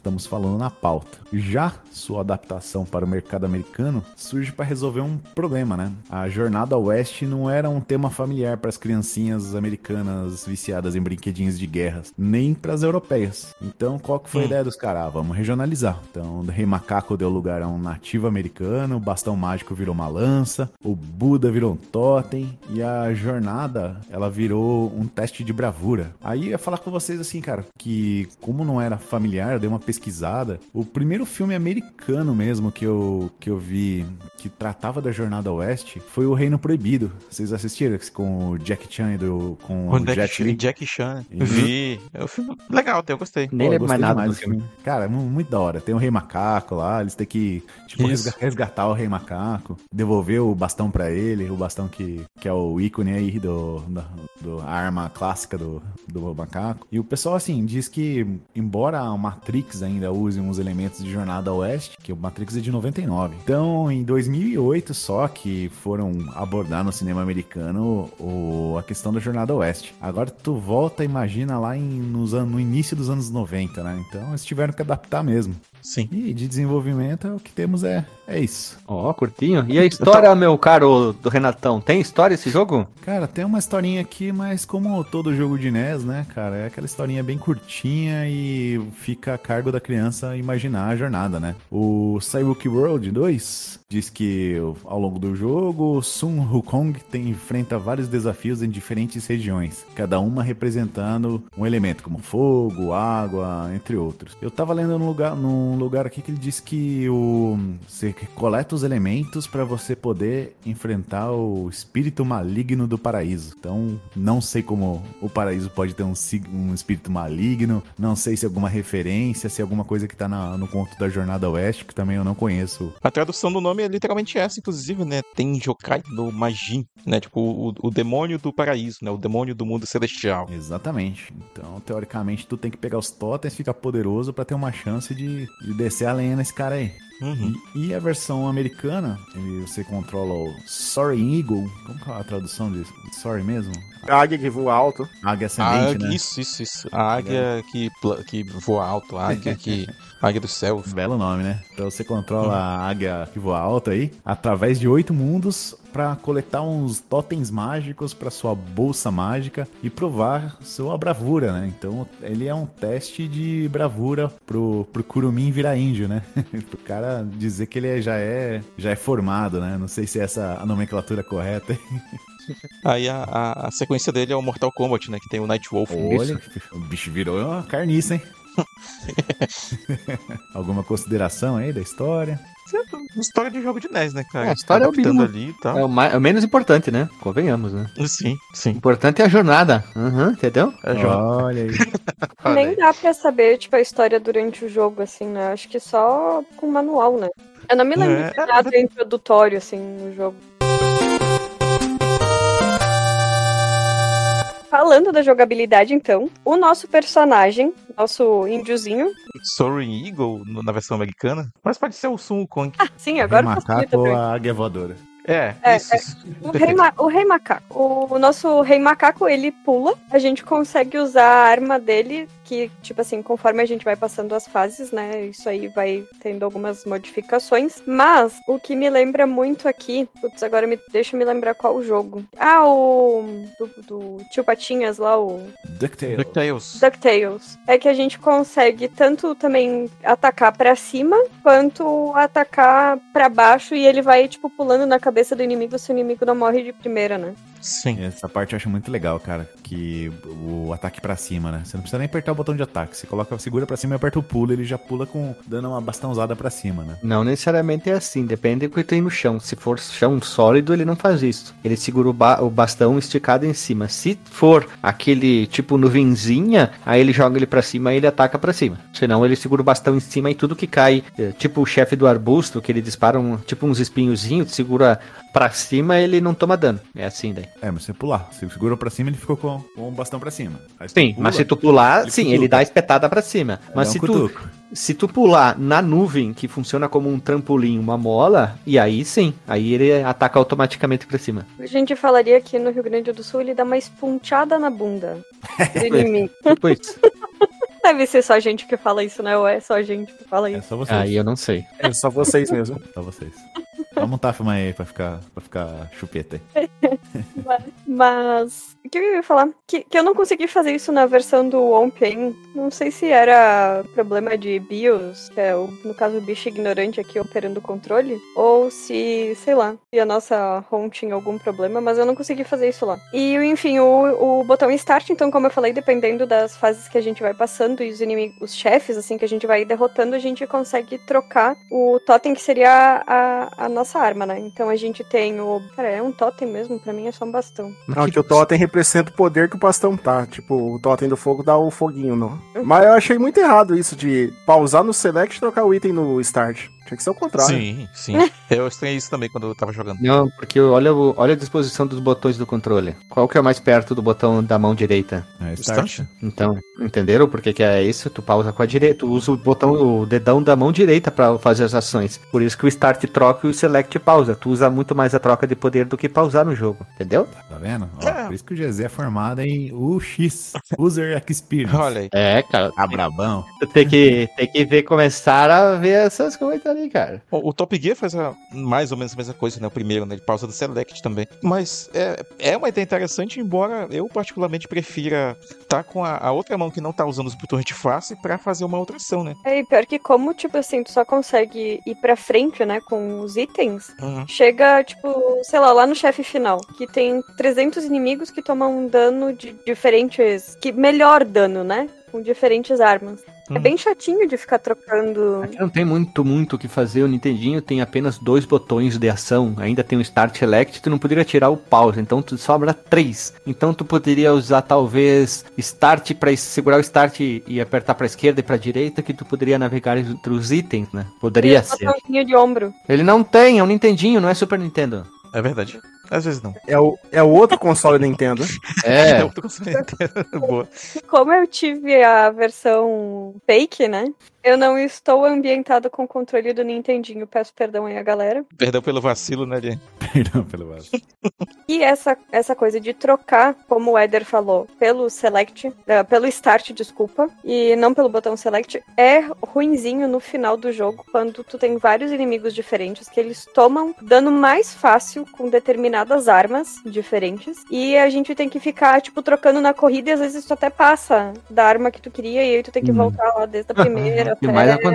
estamos falando na pauta. Já sua adaptação para o mercado americano surge para resolver um problema, né? A Jornada ao Oeste não era um tema familiar para as criancinhas americanas viciadas em brinquedinhos de guerras, nem para as europeias. Então, qual que foi a ideia dos caras? Vamos regionalizar. Então, o Rei Macaco deu lugar a um nativo americano, o Bastão Mágico virou uma lança, o Buda virou um totem, e a Jornada, ela virou um teste de bravura. Aí eu ia falar com vocês assim, cara, que como não era familiar, eu dei uma pesquisada. O primeiro filme americano mesmo que eu vi, que tratava da Jornada ao Oeste, foi O Reino Proibido. Vocês assistiram com o Jackie Chan e com o Jet Li?
Jackie Chan. Vi. É um filme legal, eu gostei.
Nem lembro mais nada do filme.
Cara, é muito da hora. Tem o Rei Macaco lá, eles têm que resgatar o Rei Macaco, devolver o bastão pra ele, o bastão que é o ícone aí a arma clássica do macaco. E o pessoal, assim, diz que, embora a Matrix ainda use uns elementos de Jornada ao Oeste, que o Matrix é de 99. Então, em 2008 só que foram abordar no cinema americano a questão da Jornada ao Oeste. Agora tu volta, imagina lá no início dos anos 90, né? Então, eles tiveram que adaptar mesmo.
Sim.
E de desenvolvimento, o que temos é isso.
Ó, curtinho. E a história, meu caro do Renatão? Tem história esse jogo?
Cara, tem uma historinha aqui, mas como todo jogo de NES, né, cara, é aquela historinha bem curtinha e fica a cargo da criança imaginar a jornada, né? O Cyberpunk World 2 diz que ao longo do jogo, Sun Wukong enfrenta vários desafios em diferentes regiões, cada uma representando um elemento como fogo, água, entre outros. Eu tava lendo num lugar aqui que ele diz que você coleta os elementos para você poder enfrentar o espírito maligno do paraíso. Então, não sei como o paraíso pode ter um espírito maligno, não sei se é alguma referência, se é alguma coisa que tá no conto da Jornada Oeste, que também eu não conheço.
A tradução do nome é literalmente essa, inclusive, né? Tem Jokai no Majin, né? Tipo, o demônio do paraíso, né? O demônio do mundo celestial.
Exatamente. Então, teoricamente, tu tem que pegar os totens, ficar poderoso para ter uma chance de descer a lenha nesse cara aí.
Uhum.
E a versão americana, você controla o Soaring Eagle. Como que é a tradução disso? Sorry mesmo?
A águia que voa alto.
Águia ascendente, né?
Isso. A águia que voa alto, a águia águia do céu.
Belo nome, né? Então você controla a águia que voa alto aí, através de 8 mundos, para coletar uns totens mágicos para sua bolsa mágica e provar sua bravura, né? Então ele é um teste de bravura pro Kurumin virar índio, né? Pro cara dizer que ele já é formado, né? Não sei se essa a nomenclatura correta.
Aí a sequência dele é o Mortal Kombat, né? Que tem o Nightwolf.
Olha, o bicho virou uma carniça, hein? Alguma consideração aí da história?
História de jogo de NES, né, cara?
A história é o mínimo.
Ali e tal.
É o menos importante, né? Convenhamos, né?
Sim.
O importante é a jornada. Entendeu?
Olha aí.
Nem dá pra saber, tipo, a história durante o jogo, assim, né? Acho que só com manual, né? Eu não me lembro de nada introdutório, assim, no jogo. Falando da jogabilidade, então, o nosso personagem, nosso índiozinho...
Soaring Eagle, na versão americana, mas pode ser o Sun Wukong.
Sim, agora
o macaco ou a águia voadora.
Isso.
O Rei Macaco. O nosso Rei Macaco, ele pula. A gente consegue usar a arma dele, que, tipo assim, conforme a gente vai passando as fases, né? Isso aí vai tendo algumas modificações. Mas, o que me lembra muito aqui... Putz, agora deixa eu me lembrar qual o jogo. Do Tio Patinhas lá, o... DuckTales. É que a gente consegue tanto também atacar pra cima, quanto atacar pra baixo, e ele vai, tipo, pulando na cabeça do inimigo se o inimigo não morre de primeira, né?
Sim.
Essa parte eu acho muito legal, cara, que o ataque pra cima, né? Você não precisa nem apertar o botão de ataque. Você segura pra cima e aperta o pulo, ele já pula dando uma bastãozada pra cima, né?
Não necessariamente é assim, depende do que tem no chão. Se for chão sólido, ele não faz isso. Ele segura o bastão esticado em cima. Se for aquele tipo nuvenzinha, aí ele joga ele pra cima e ele ataca pra cima. Senão ele segura o bastão em cima e tudo que cai, tipo o chefe do arbusto, que ele dispara tipo uns espinhozinhos, segura pra cima, ele não toma dano. É assim daí.
Mas você pular. Se segurou pra cima, ele ficou com o bastão pra cima.
Sim, mas se tu pular, sim, ele dá a espetada pra cima. Mas se tu pular na nuvem, que funciona como um trampolim, uma mola, e aí sim, aí ele ataca automaticamente pra cima.
A gente falaria que no Rio Grande do Sul ele dá uma esponchada na bunda do inimigo.
Tipo isso.
Deve ser só a gente que fala isso, né? Ou é só a gente que fala
É
isso?
só vocês.
Aí eu não sei.
É só vocês mesmo.
Só vocês. Vamos montar a filma aí pra ficar chupeta aí.
Mas o que eu ia falar? Que eu não consegui fazer isso na versão do OMP. Não sei se era problema de BIOS, que é no caso o bicho ignorante aqui operando o controle, ou se, sei lá, se a nossa ROM tinha algum problema, mas eu não consegui fazer isso lá. E, enfim, o botão Start, então, como eu falei, dependendo das fases que a gente vai passando e os inimigos, os chefes, assim, que a gente vai derrotando, a gente consegue trocar o totem, que seria a nossa arma, né? Então a gente tem o... Cara, é um totem mesmo? Pra mim é só um bastão.
Não, que o totem representa o poder que o bastão tá. Tipo, o totem do fogo dá o foguinho, não. Mas eu achei muito errado isso de pausar no select e trocar o item no start. Tinha que ser o contrário.
Sim. Eu estranhei isso também quando eu tava jogando.
Não, porque olha a disposição dos botões do controle. Qual que é o mais perto do botão da mão direita?
É, start.
Então, entenderam por que é isso? Tu pausa com a direita, tu usa o dedão da mão direita pra fazer as ações. Por isso que o start troca e o select pausa. Tu usa muito mais a troca de poder do que pausar no jogo, entendeu?
Tá vendo? Ó, por isso que o GZ é formado em UX, User Experience.
Olha aí.
É, cara.
Tá brabão.
Tu tem que ver, começar a ver essas coisas ali, cara.
O Top Gear faz mais ou menos a mesma coisa, né? O primeiro, né? Ele pausa do Select também. Mas é uma ideia interessante, embora eu particularmente prefira estar com a outra mão que não tá usando os botões de face pra fazer uma outra ação, né?
É, e pior que como, tipo assim, tu só consegue ir pra frente, né, com os itens, chega, tipo, sei lá no chefe final, que tem 300 inimigos que tomam um dano de diferentes... melhor dano, né? Com diferentes armas. É bem chatinho de ficar trocando.
Aqui não tem muito o que fazer. O Nintendinho tem apenas 2 botões de ação. Ainda tem o Start Select. Tu não poderia tirar o pause. Então tu sobra 3. Então tu poderia usar talvez Start pra segurar o Start e apertar pra esquerda e pra direita. Que tu poderia navegar entre os itens, né? Poderia ser.
Botãozinho de ombro.
Ele não tem. É um Nintendinho, não é Super Nintendo.
É verdade. Às vezes não.
É o outro console Nintendo.
É outro console Nintendo. Boa.
Como eu tive a versão fake, né? Eu não estou ambientado com o controle do Nintendinho. Peço perdão aí a galera.
Perdão pelo vacilo, né, Jay?
Perdão pelo vacilo.
E essa coisa de trocar, como o Eder falou, pelo Select, pelo Start, desculpa, e não pelo botão Select, é ruinzinho no final do jogo, quando tu tem vários inimigos diferentes, que eles tomam dano mais fácil com determinadas armas diferentes, e a gente tem que ficar, tipo, trocando na corrida, e às vezes tu até passa da arma que tu queria, e aí tu tem que voltar lá desde a primeira.
O que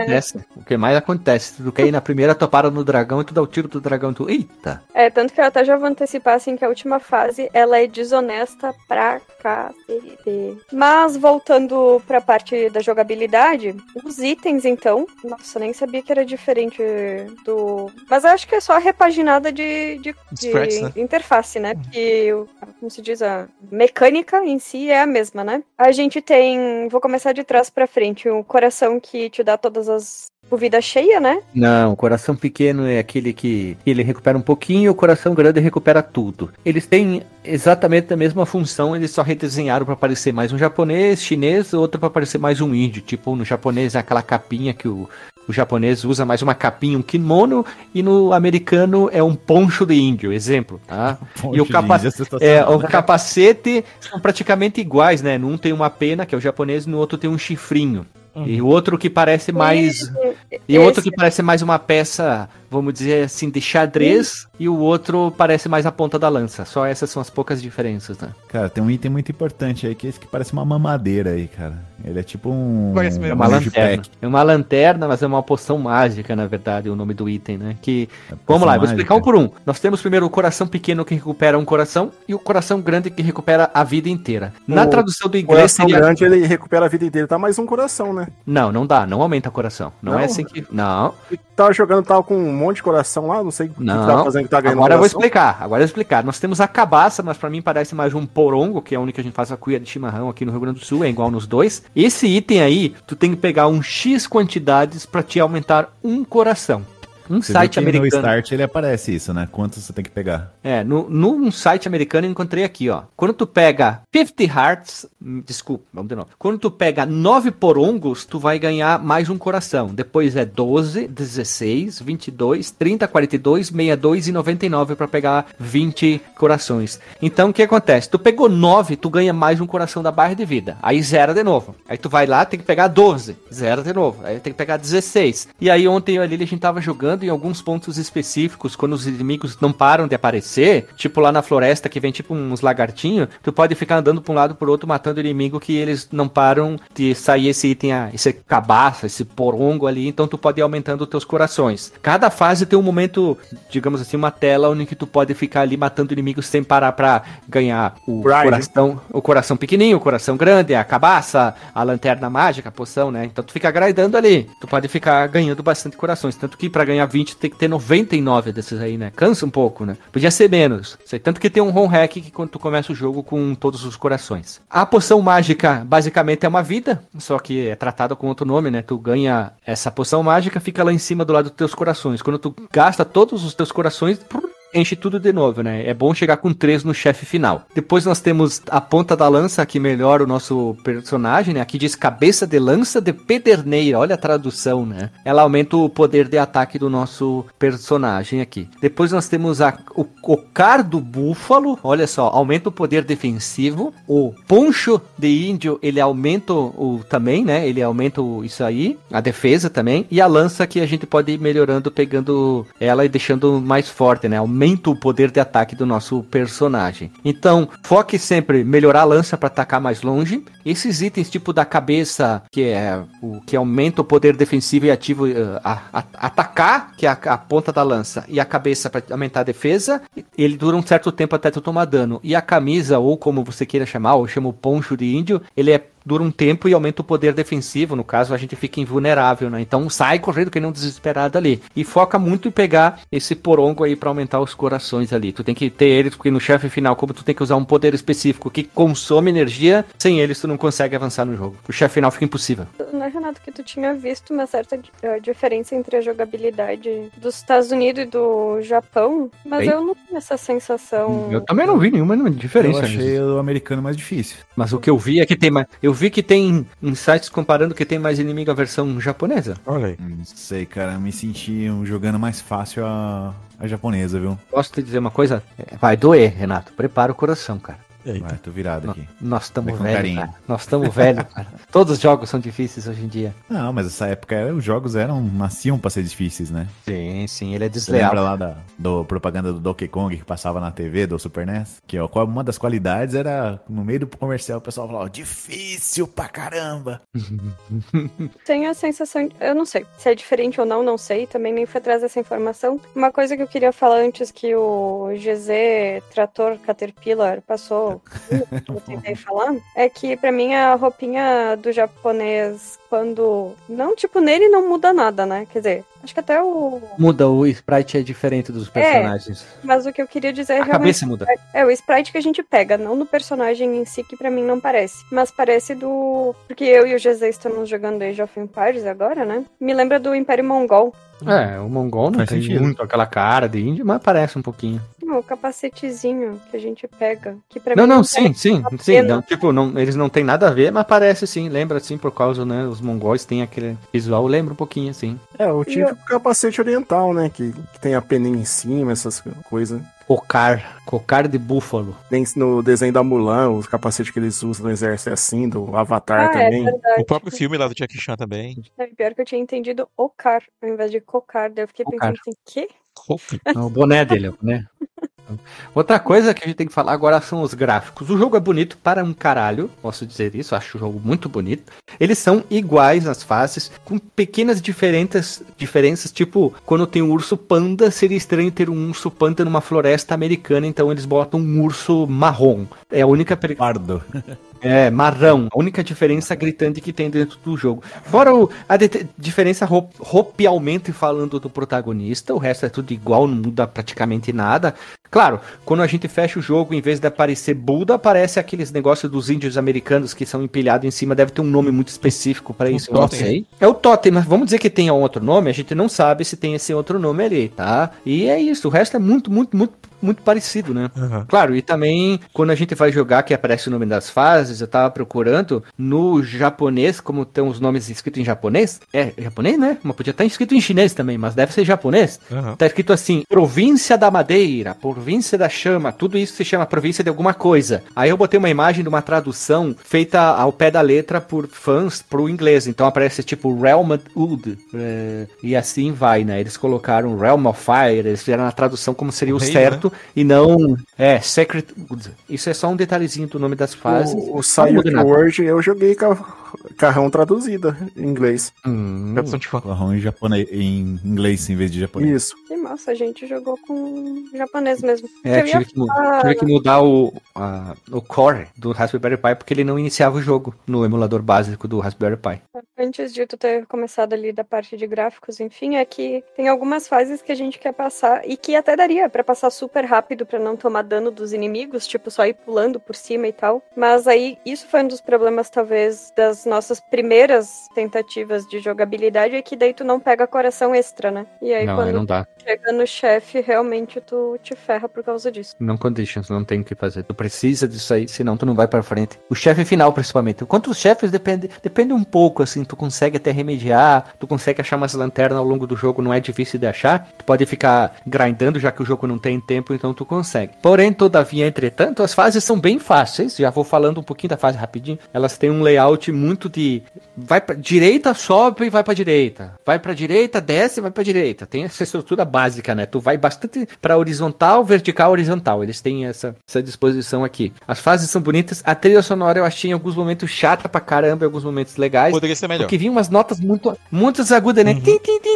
mais acontece? Tu quer ir na primeira, tu para no dragão e tu dá o tiro do dragão e tu... Eita!
Tanto que eu até já vou antecipar, assim, que a última fase, ela é desonesta pra cacete. Mas, voltando pra parte da jogabilidade, os itens, então... Nossa, nem sabia que era diferente do... Mas eu acho que é só a repaginada de
Scratch, né?
interface, né? Porque, como se diz, a mecânica em si é a mesma, né? A gente tem... Vou começar de trás pra frente. O coração que te dá todas as... vida cheia, né?
Não, o coração pequeno é aquele que ele recupera um pouquinho, o coração grande recupera tudo. Eles têm exatamente a mesma função, eles só redesenharam para parecer mais um japonês, chinês, outro para parecer mais um índio. Tipo, no japonês é aquela capinha que o japonês usa mais uma capinha, um kimono, e no americano é um poncho de índio, exemplo, tá? E o capacete são praticamente iguais, né? Num tem uma pena, que é o japonês, no outro tem um chifrinho. E o outro que parece mais... E o outro que parece mais uma peça, vamos dizer assim, de xadrez, e o outro parece mais a ponta da lança. Só essas são as poucas diferenças, né?
Cara, tem um item muito importante aí, que é esse que parece uma mamadeira aí, cara. Ele é tipo
é uma lanterna. É uma lanterna, mas é uma poção mágica, na verdade, o nome do item, né? Que... Vamos lá, eu vou explicar um por um. Nós temos primeiro o coração pequeno que recupera um coração, e o coração grande que recupera a vida inteira. Na tradução do inglês
seria... O coração grande, ele recupera a vida inteira, tá mais um coração, né?
Não dá, não aumenta coração. Não é assim que... Não.
Tava jogando, tava com um monte de coração lá, não sei o que tava fazendo que tá ganhando
agora coração. Agora eu vou explicar. Nós temos a cabaça, mas pra mim parece mais um porongo, que é a única que a gente faz a cuia de chimarrão aqui no Rio Grande do Sul, é igual nos dois. Esse item aí, tu tem que pegar um X quantidades pra te aumentar um coração. Um site americano.
No Start ele aparece isso, né? Quanto você tem que pegar.
Num site americano eu encontrei aqui, ó. Quando tu pega 50 hearts, desculpa, vamos de novo. Quando tu pega 9 porongos, tu vai ganhar mais um coração. Depois é 12, 16, 22, 30, 42, 62 e 99 pra pegar 20 corações. Então o que acontece? Tu pegou 9, tu ganha mais um coração da barra de vida. Aí zera de novo. Aí tu vai lá, tem que pegar 12, zera de novo. Aí tem que pegar 16. E aí ontem ali a gente tava jogando em alguns pontos específicos, quando os inimigos não param de aparecer, tipo lá na floresta que vem tipo uns lagartinhos, tu pode ficar andando pra um lado pro outro matando inimigo que eles não param de sair esse item, esse cabaço, esse porongo ali, então tu pode ir aumentando os teus corações. Cada fase tem um momento, digamos assim, uma tela onde tu pode ficar ali matando inimigos sem parar pra ganhar o coração pequenininho, o coração grande, a cabaça, a lanterna mágica, a poção, né? Então tu fica grindando ali, tu pode ficar ganhando bastante corações, tanto que pra ganhar 20 tem que ter 99 desses aí, né? Cansa um pouco, né? Podia ser menos. Tanto que tem um home hack que quando tu começa o jogo com todos os corações. A poção mágica basicamente é uma vida, só que é tratada com outro nome, né? Tu ganha essa poção mágica, fica lá em cima do lado dos teus corações. Quando tu gasta todos os teus corações, enche tudo de novo, né? É bom chegar com 3 no chefe final. Depois nós temos a ponta da lança, que melhora o nosso personagem, né? Aqui diz cabeça de lança de pederneira. Olha a tradução, né? Ela aumenta o poder de ataque do nosso personagem aqui. Depois nós temos o cocar do búfalo. Olha só, aumenta o poder defensivo. O poncho de índio, ele aumenta também, né? Ele aumenta isso aí, a defesa também. E a lança que a gente pode ir melhorando, pegando ela e deixando mais forte, né? Aumenta o poder de ataque do nosso personagem. Então, foque sempre melhorar a lança para atacar mais longe. Esses itens tipo da cabeça, que é o que aumenta o poder defensivo e ativo, atacar, que é a ponta da lança, e a cabeça para aumentar a defesa, ele dura um certo tempo até tu tomar dano. E a camisa, ou como você queira chamar, ou chama o poncho de índio, ele dura um tempo e aumenta o poder defensivo. No caso, a gente fica invulnerável, né? Então sai correndo que nem um desesperado ali. E foca muito em pegar esse porongo aí pra aumentar os corações ali. Tu tem que ter eles, porque no chefe final, como tu tem que usar um poder específico que consome energia, sem eles tu não consegue avançar no jogo. O chefe final fica impossível.
Não é, Renato, que tu tinha visto uma certa diferença entre a jogabilidade dos Estados Unidos e do Japão, mas eu não tenho essa sensação.
Eu também não vi nenhuma diferença.
Eu achei o americano mais difícil.
Mas o que eu vi é que tem mais... Eu vi que tem em sites comparando que tem mais inimigo a versão japonesa.
Olha aí.
Não sei, cara. Eu me senti jogando mais fácil a japonesa, viu?
Posso te dizer uma coisa? Vai doer, Renato. Prepara o coração, cara.
Vai, tô virado aqui.
Nós estamos velhos, cara. Nós estamos velhos, cara. Todos os jogos são difíceis hoje em dia.
Não, mas essa época os jogos nasciam pra ser difíceis, né?
Sim, ele é desleal.
Você lembra lá da propaganda do Donkey Kong que passava na TV, do Super NES? Que uma das qualidades era, no meio do comercial, o pessoal falava, difícil pra caramba.
Tenho a sensação, eu não sei, se é diferente ou não sei, também nem fui atrás dessa informação. Uma coisa que eu queria falar antes que o GZ Trator Caterpillar passou, eu tentei falar, é que pra mim a roupinha do japonês, quando... Não, tipo, nele não muda nada, né? Quer dizer, acho que até
Muda, o sprite é diferente dos personagens.
Mas o que eu queria dizer é
a cabeça muda.
É o sprite que a gente pega, não no personagem em si, que pra mim não parece. Mas parece do... Porque eu e o GZ estamos jogando Age of Empires agora, né? Me lembra do Império Mongol.
O Mongol não tem muito aquela cara de índio, mas parece um pouquinho.
Não, o capacetezinho que a gente pega. Que pra
não,
mim
sim. Não, tipo, eles não tem nada a ver, mas parece sim. Lembra assim, por causa, né? Os mongóis têm aquele visual, lembra um pouquinho assim.
O típico capacete oriental, né? Que tem a peninha em cima, essas coisas.
Cocar de búfalo.
Tem no desenho da Mulan, os capacetes que eles usam no exército é assim, do Avatar também.
O próprio filme lá do Jackie Chan também.
Pior que eu tinha entendido Ocar, ao invés de cocar. Daí eu fiquei pensando assim, quê?
O boné dele, né? Outra coisa que a gente tem que falar agora são os gráficos. O jogo é bonito para um caralho, posso dizer isso, acho o jogo muito bonito. Eles são iguais nas faces, com pequenas diferenças, tipo, quando tem um urso panda, seria estranho ter um urso panda numa floresta americana, então eles botam um urso marrom. É a única...
Pardo.
É, marrão. A única diferença gritante que tem dentro do jogo. Fora a diferença ropialmente falando do protagonista, o resto é tudo igual, não muda praticamente nada. Claro, quando a gente fecha o jogo, em vez de aparecer Buda, aparece aqueles negócios dos índios americanos que são empilhados em cima. Deve ter um nome muito específico para isso, eu não sei. É o Totem, mas vamos dizer que tenha outro nome, a gente não sabe se tem esse outro nome ali, tá? E é isso, o resto é muito parecido, né? Uhum. Claro, e também quando a gente vai jogar, que aparece o nome das fases, eu tava procurando no japonês, como tem os nomes escritos em japonês. É japonês, né? Mas podia estar escrito em chinês também, mas deve ser japonês. Uhum. Tá escrito assim, Província da Madeira, Província da Chama, tudo isso se chama província de alguma coisa. Aí eu botei uma imagem de uma tradução feita ao pé da letra por fãs pro inglês, então aparece tipo Realm of Wood, e assim vai, né? Eles colocaram Realm of Fire, eles fizeram a tradução como seria o certo, né? E não Sacred Wood. Isso é só um detalhezinho do nome das fases.
O Sayuki World eu joguei carrão traduzido em inglês.
Tradução de carrão em japonês, em inglês em vez de japonês.
Isso.
Que massa, a gente jogou com japonês mesmo.
Tive que mudar o core do Raspberry Pi porque ele não iniciava o jogo no emulador básico do Raspberry Pi.
Antes de tu ter começado ali da parte de gráficos, enfim, é que tem algumas fases que a gente quer passar e que até daria pra passar super rápido pra não tomar dano dos inimigos, tipo só ir pulando por cima e tal. Mas aí, isso foi um dos problemas, talvez, das nossas primeiras tentativas de jogabilidade, é que daí tu não pega coração extra, né? E aí quando
não dá.
Chega no chefe, realmente tu te ferra por causa disso.
Não conditions, não tem o que fazer. Tu precisa disso aí, senão tu não vai pra frente. O chefe final, principalmente. Quanto os chefes depende um pouco, assim. Tu consegue até remediar, tu consegue achar umas lanternas ao longo do jogo, não é difícil de achar. Tu pode ficar grindando, já que o jogo não tem tempo, então tu consegue. Porém, todavia, entretanto, as fases são bem fáceis. Já vou falando um pouquinho da fase rapidinho. Elas têm um layout muito de... Vai pra direita, sobe e vai pra direita. Vai pra direita, desce e vai pra direita. Tem essa estrutura básica, né? Tu vai bastante pra horizontal, vertical, horizontal. Eles têm essa disposição aqui. As fases são bonitas. A trilha sonora eu achei em alguns momentos chata pra caramba, em alguns momentos legais.
Poderia ser melhor.
Porque vinham umas notas muito agudas, né? Uhum.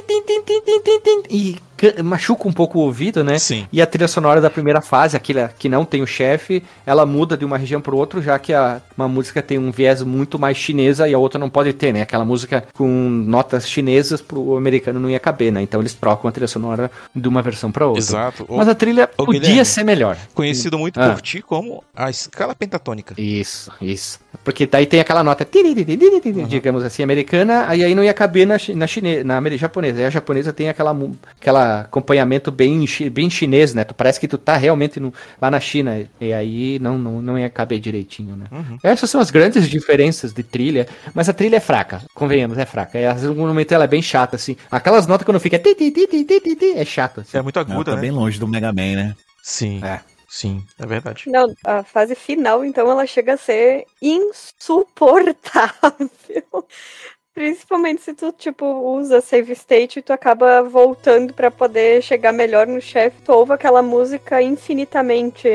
E machuca um pouco o ouvido, né?
Sim.
E a trilha sonora da primeira fase, aquela que não tem o chefe, ela muda de uma região para outra, já que uma música tem um viés muito mais chinesa e a outra não pode ter, né? Aquela música com notas chinesas pro americano não ia caber, né? Então eles trocam a trilha sonora de uma versão para outra.
Exato.
Mas a trilha podia
Guilherme,
ser melhor.
Conhecido muito por ti como a escala pentatônica.
Isso. Porque daí tem aquela nota, digamos assim, americana, aí não ia caber na japonesa. Aí a japonesa tem aquela acompanhamento bem chinês, né? Parece que tu tá realmente lá na China. E aí não ia caber direitinho, né? Uhum. Essas são as grandes diferenças de trilha. Mas a trilha é fraca. Convenhamos, é fraca. Em algum momento ela é bem chata, assim. Aquelas notas quando fica é chato. Assim.
É muito aguda,
tá
né?
bem longe do Mega Man, né?
Sim. Sim, é verdade.
Não, a fase final, então, ela chega a ser insuportável. Principalmente se tu, usa save state e tu acaba voltando pra poder chegar melhor no chefe. Tu ouve aquela música infinitamente...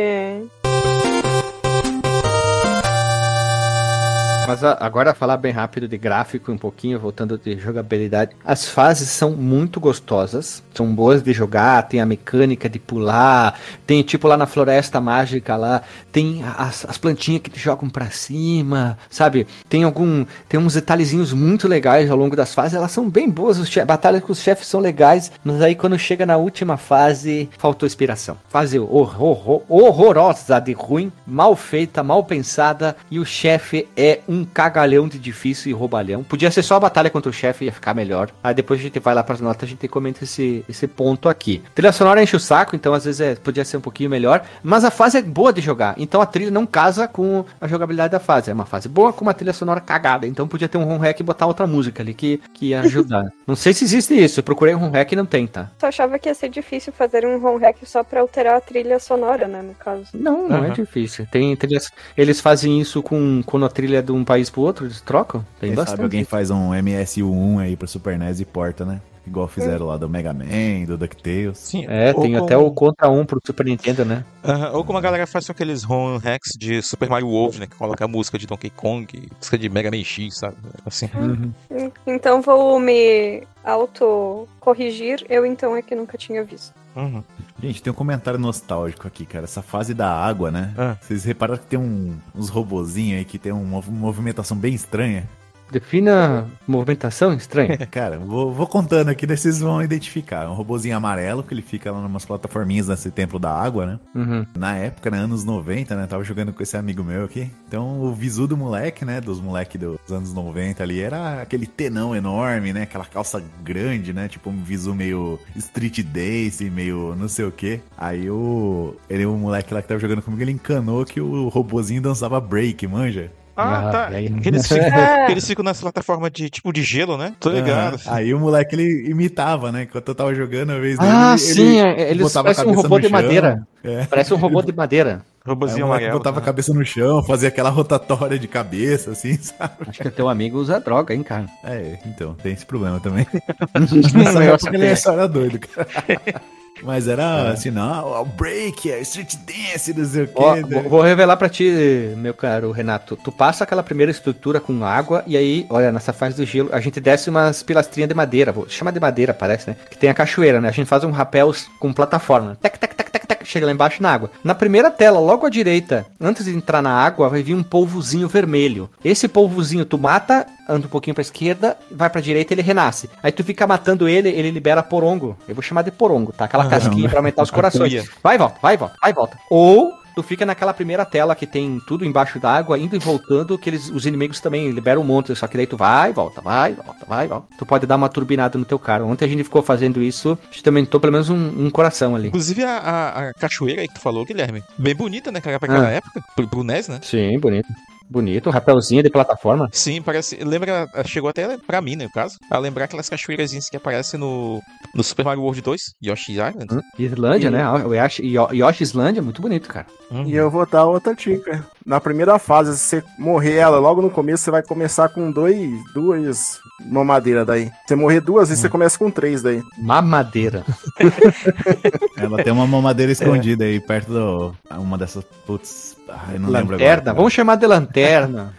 Mas agora falar bem rápido de gráfico um pouquinho, voltando de jogabilidade. As fases são muito gostosas, são boas de jogar, tem a mecânica de pular, tem lá na floresta mágica lá, tem as plantinhas que te jogam pra cima, sabe? Tem uns detalhezinhos muito legais ao longo das fases, elas são bem boas, batalhas com os chefes são legais, mas aí quando chega na última fase, faltou inspiração. Fase horrorosa de ruim, mal feita, mal pensada, e o chefe é um cagalhão de difícil e roubalhão. Podia ser só a batalha contra o chefe, ia ficar melhor. Aí depois a gente vai lá pras notas, a gente comenta esse ponto aqui. A trilha sonora enche o saco, então às vezes podia ser um pouquinho melhor, mas a fase é boa de jogar, então a trilha não casa com a jogabilidade da fase. É uma fase boa com uma trilha sonora cagada, então podia ter um home hack e botar outra música ali que ia ajudar. Não sei se existe isso, eu procurei um home hack e não tem, tá?
Tu achava que ia ser difícil fazer um home hack só pra alterar a trilha sonora, né, no caso?
Não é difícil. Tem trilhas, eles fazem isso quando a trilha é de um país pro outro, eles trocam. Tem
Quem
bastante.
sabe alguém faz um MSU1 aí pro Super NES e porta, né? Igual fizeram lá do Mega Man, do DuckTales.
Sim,
tem até o Contra 1 pro Super Nintendo, né?
Ou como a galera faz com aqueles home hacks de Super Mario World, né? Que coloca a música de Donkey Kong, música de Mega Man X, sabe? Assim.
Então vou me autocorrigir. Eu então é que nunca tinha visto.
Uhum.
Gente, tem um comentário nostálgico aqui, cara. Essa fase da água, né? Vocês repararam que tem uns robozinhos aí que tem uma movimentação bem estranha?
Defina movimentação estranha.
Cara, vou contando aqui, daí vocês vão identificar. Um robozinho amarelo, que ele fica lá numas plataforminhas nesse templo da água, né?
Uhum.
Na época, né, anos 90, né? Tava jogando com esse amigo meu aqui. Então, o visu do moleque, né? Dos moleques dos anos 90 ali, era aquele tenão enorme, né? Aquela calça grande, né? Tipo um visu meio street dance, meio não sei o quê. Aí o moleque lá que tava jogando comigo, ele encanou que o robozinho dançava break, manja?
Tá. Eles ficam nessa plataforma de tipo de gelo, né? Tô ligado.
Aí o moleque, ele imitava, né? Enquanto eu tava jogando, a vez
dele, ele parece um robô de madeira. Parece um robô de madeira.
Robozinho amarelo.
Botava a cabeça no chão, fazia aquela rotatória de cabeça, assim, sabe?
Acho que teu amigo usa droga, hein, cara?
Então, tem esse problema também. Nessa época ele só era doido, cara. Mas era assim, não, o break, a street dance, não sei o quê.
Vou revelar pra ti, meu caro Renato. Tu passa aquela primeira estrutura com água e aí, olha, nessa fase do gelo, a gente desce umas pilastrinhas de madeira. Chama de madeira, parece, né? Que tem a cachoeira, né? A gente faz um rapel com plataforma. Tec, tec, tec, tec, tec, chega lá embaixo na água. Na primeira tela, logo à direita, antes de entrar na água, vai vir um polvozinho vermelho. Esse polvozinho tu mata, anda um pouquinho pra esquerda, vai pra direita e ele renasce. Aí tu fica matando ele libera porongo. Eu vou chamar de porongo, tá? Aquela casquinha pra aumentar os corações. Vai e volta, vai e volta, vai e volta. Ou tu fica naquela primeira tela que tem tudo embaixo d'água, indo e voltando, que os inimigos também liberam um monte, só que daí tu vai e volta, vai e volta, vai e volta. Tu pode dar uma turbinada no teu cara. Ontem a gente ficou fazendo isso, a gente aumentou pelo menos um coração ali.
Inclusive a cachoeira aí que tu falou, Guilherme, bem bonita, né, cara, pra aquela época, pro NES, né?
Sim, bonito. Bonito, um rapelzinho de plataforma.
Sim, parece. Lembra, chegou até pra mim, né, no caso, a lembrar aquelas cachoeirazinhas que aparecem no Super Mario World 2, Yoshi's Island.
Islândia, né? O Yoshi Islândia é muito bonito, cara.
E eu vou dar outra dica. Na primeira fase, se você morrer ela logo no começo, você vai começar com duas mamadeira daí. Se você morrer duas vezes, você começa com 3 daí.
Mamadeira.
Ela tem uma mamadeira escondida aí, perto uma dessas, putz, eu não lembro agora.
Lanterna, vamos chamar de lanterna.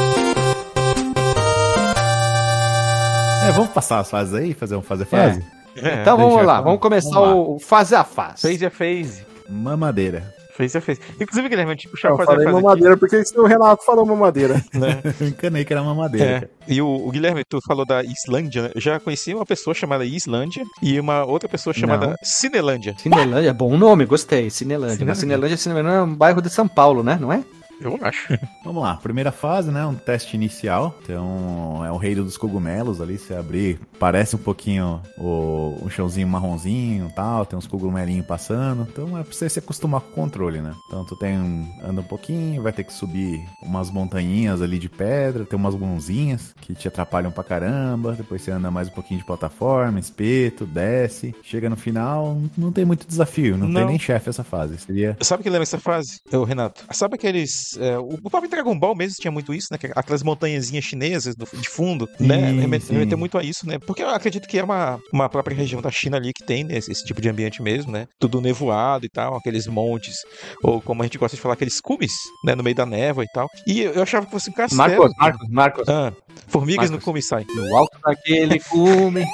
Vamos passar as fases aí, fazer um fase.
Então vamos lá, vamos começar o fase a fase.
Phase.
Mamadeira.
Phase. Inclusive, Guilherme, a gente puxar
pra fazer a fase. Eu falei mamadeira, porque o Renato falou mamadeira.
Né? Eu encanei que era mamadeira.
E o Guilherme, tu falou da Islândia, né? Eu já conheci uma pessoa chamada Islândia e uma outra pessoa chamada Cinelândia.
Cinelândia, bom nome, gostei. Cinelândia. Mas Cinelândia é um bairro de São Paulo, né? Não é?
Eu acho.
Vamos lá, primeira fase, né? Um teste inicial. Então, é o reino dos cogumelos ali. Se abrir, parece um pouquinho o chãozinho marronzinho e tal. Tem uns cogumelinhos passando. Então, é pra você se acostumar com o controle, né? Então, tu anda um pouquinho, vai ter que subir umas montanhinhas ali de pedra. Tem umas bonzinhas que te atrapalham pra caramba. Depois você anda mais um pouquinho de plataforma, espeto, desce. Chega no final, não tem muito desafio. Não tem nem chefe essa fase.
Sabe o que lembra essa fase, Renato? Sabe aqueles... o próprio Dragon Ball mesmo tinha muito isso, né? Aquelas montanhazinhas chinesas de fundo, né? Remeteu muito a isso, né? Porque eu acredito que é uma própria região da China ali que tem, né, esse tipo de ambiente mesmo, né? Tudo nevoado e tal, aqueles montes, ou como a gente gosta de falar, aqueles cumes, né? No meio da névoa e tal. E eu achava que fosse um castelo.
Marcos.
Formigas no cume sai.
No alto daquele cume.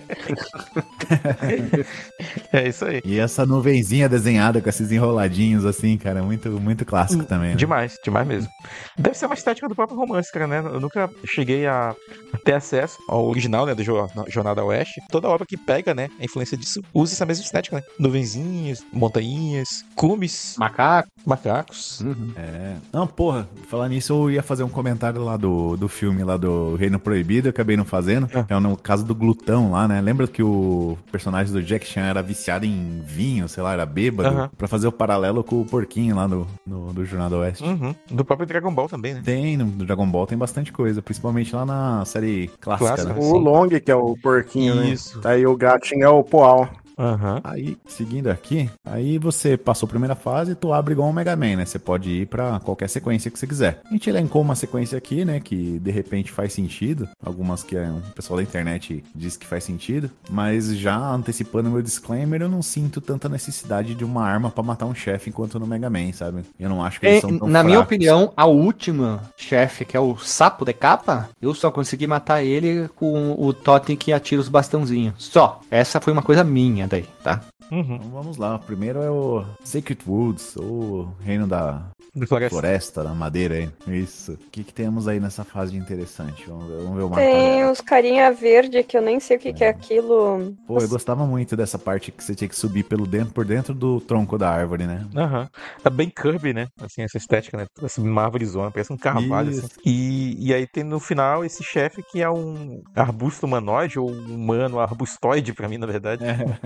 É isso aí.
E essa nuvenzinha desenhada com esses enroladinhos assim, cara, muito, muito clássico também, né?
Demais mesmo. Deve ser uma estética do próprio romance, cara, né? Eu nunca cheguei a ter acesso ao original, né, do Jornada Oeste. Toda obra que pega, né, a influência disso, usa essa mesma estética, né? Nuvenzinhas, montanhas, cumes, macacos.
Uhum.
Não, porra, falar nisso, eu ia fazer um comentário lá do filme lá do Reino Proibido, eu acabei não fazendo. É no caso do glutão lá, né? Lembra que o personagem do Jack Chan era viciado em vinho, sei lá, era bêbado, pra fazer o paralelo com o porquinho lá do Jornada Oeste.
Do próprio Dragon Ball também, né?
Tem, no Dragon Ball tem bastante coisa, principalmente lá na série clássica, né?
O Long, que é o porquinho,
isso,
né? Aí o gatinho é o Poal.
Aí, seguindo aqui, aí você passou a primeira fase e tu abre igual um Mega Man, né? Você pode ir pra qualquer sequência que você quiser. A gente elencou uma sequência aqui, né? Que de repente faz sentido. Algumas que o pessoal da internet diz que faz sentido. Mas já antecipando meu disclaimer, eu não sinto tanta necessidade de uma arma pra matar um chefe enquanto no Mega Man, sabe? Eu não acho que eles são tão
Na
fracos.
minha opinião, a última chefe, que é o sapo de capa, eu só consegui matar ele com o totem que atira os bastãozinhos. Só. Essa foi uma coisa minha. daí, tá?
Então vamos lá. O primeiro é o Sacred Woods, ou Reino da Floresta, da madeira aí. Isso. O que temos aí nessa fase de interessante? Vamos ver o mapa.
Tem os carinha verde, que eu nem sei o que é aquilo.
Pô, eu gostava muito dessa parte que você tinha que subir por dentro do tronco da árvore, né?
É bem Kirby, né? Assim, essa estética, né? Assim, uma árvorezona, parece um carvalho. Assim. E aí tem no final esse chefe que é um arbusto humanoide, ou um humano arbustoide pra mim, na verdade.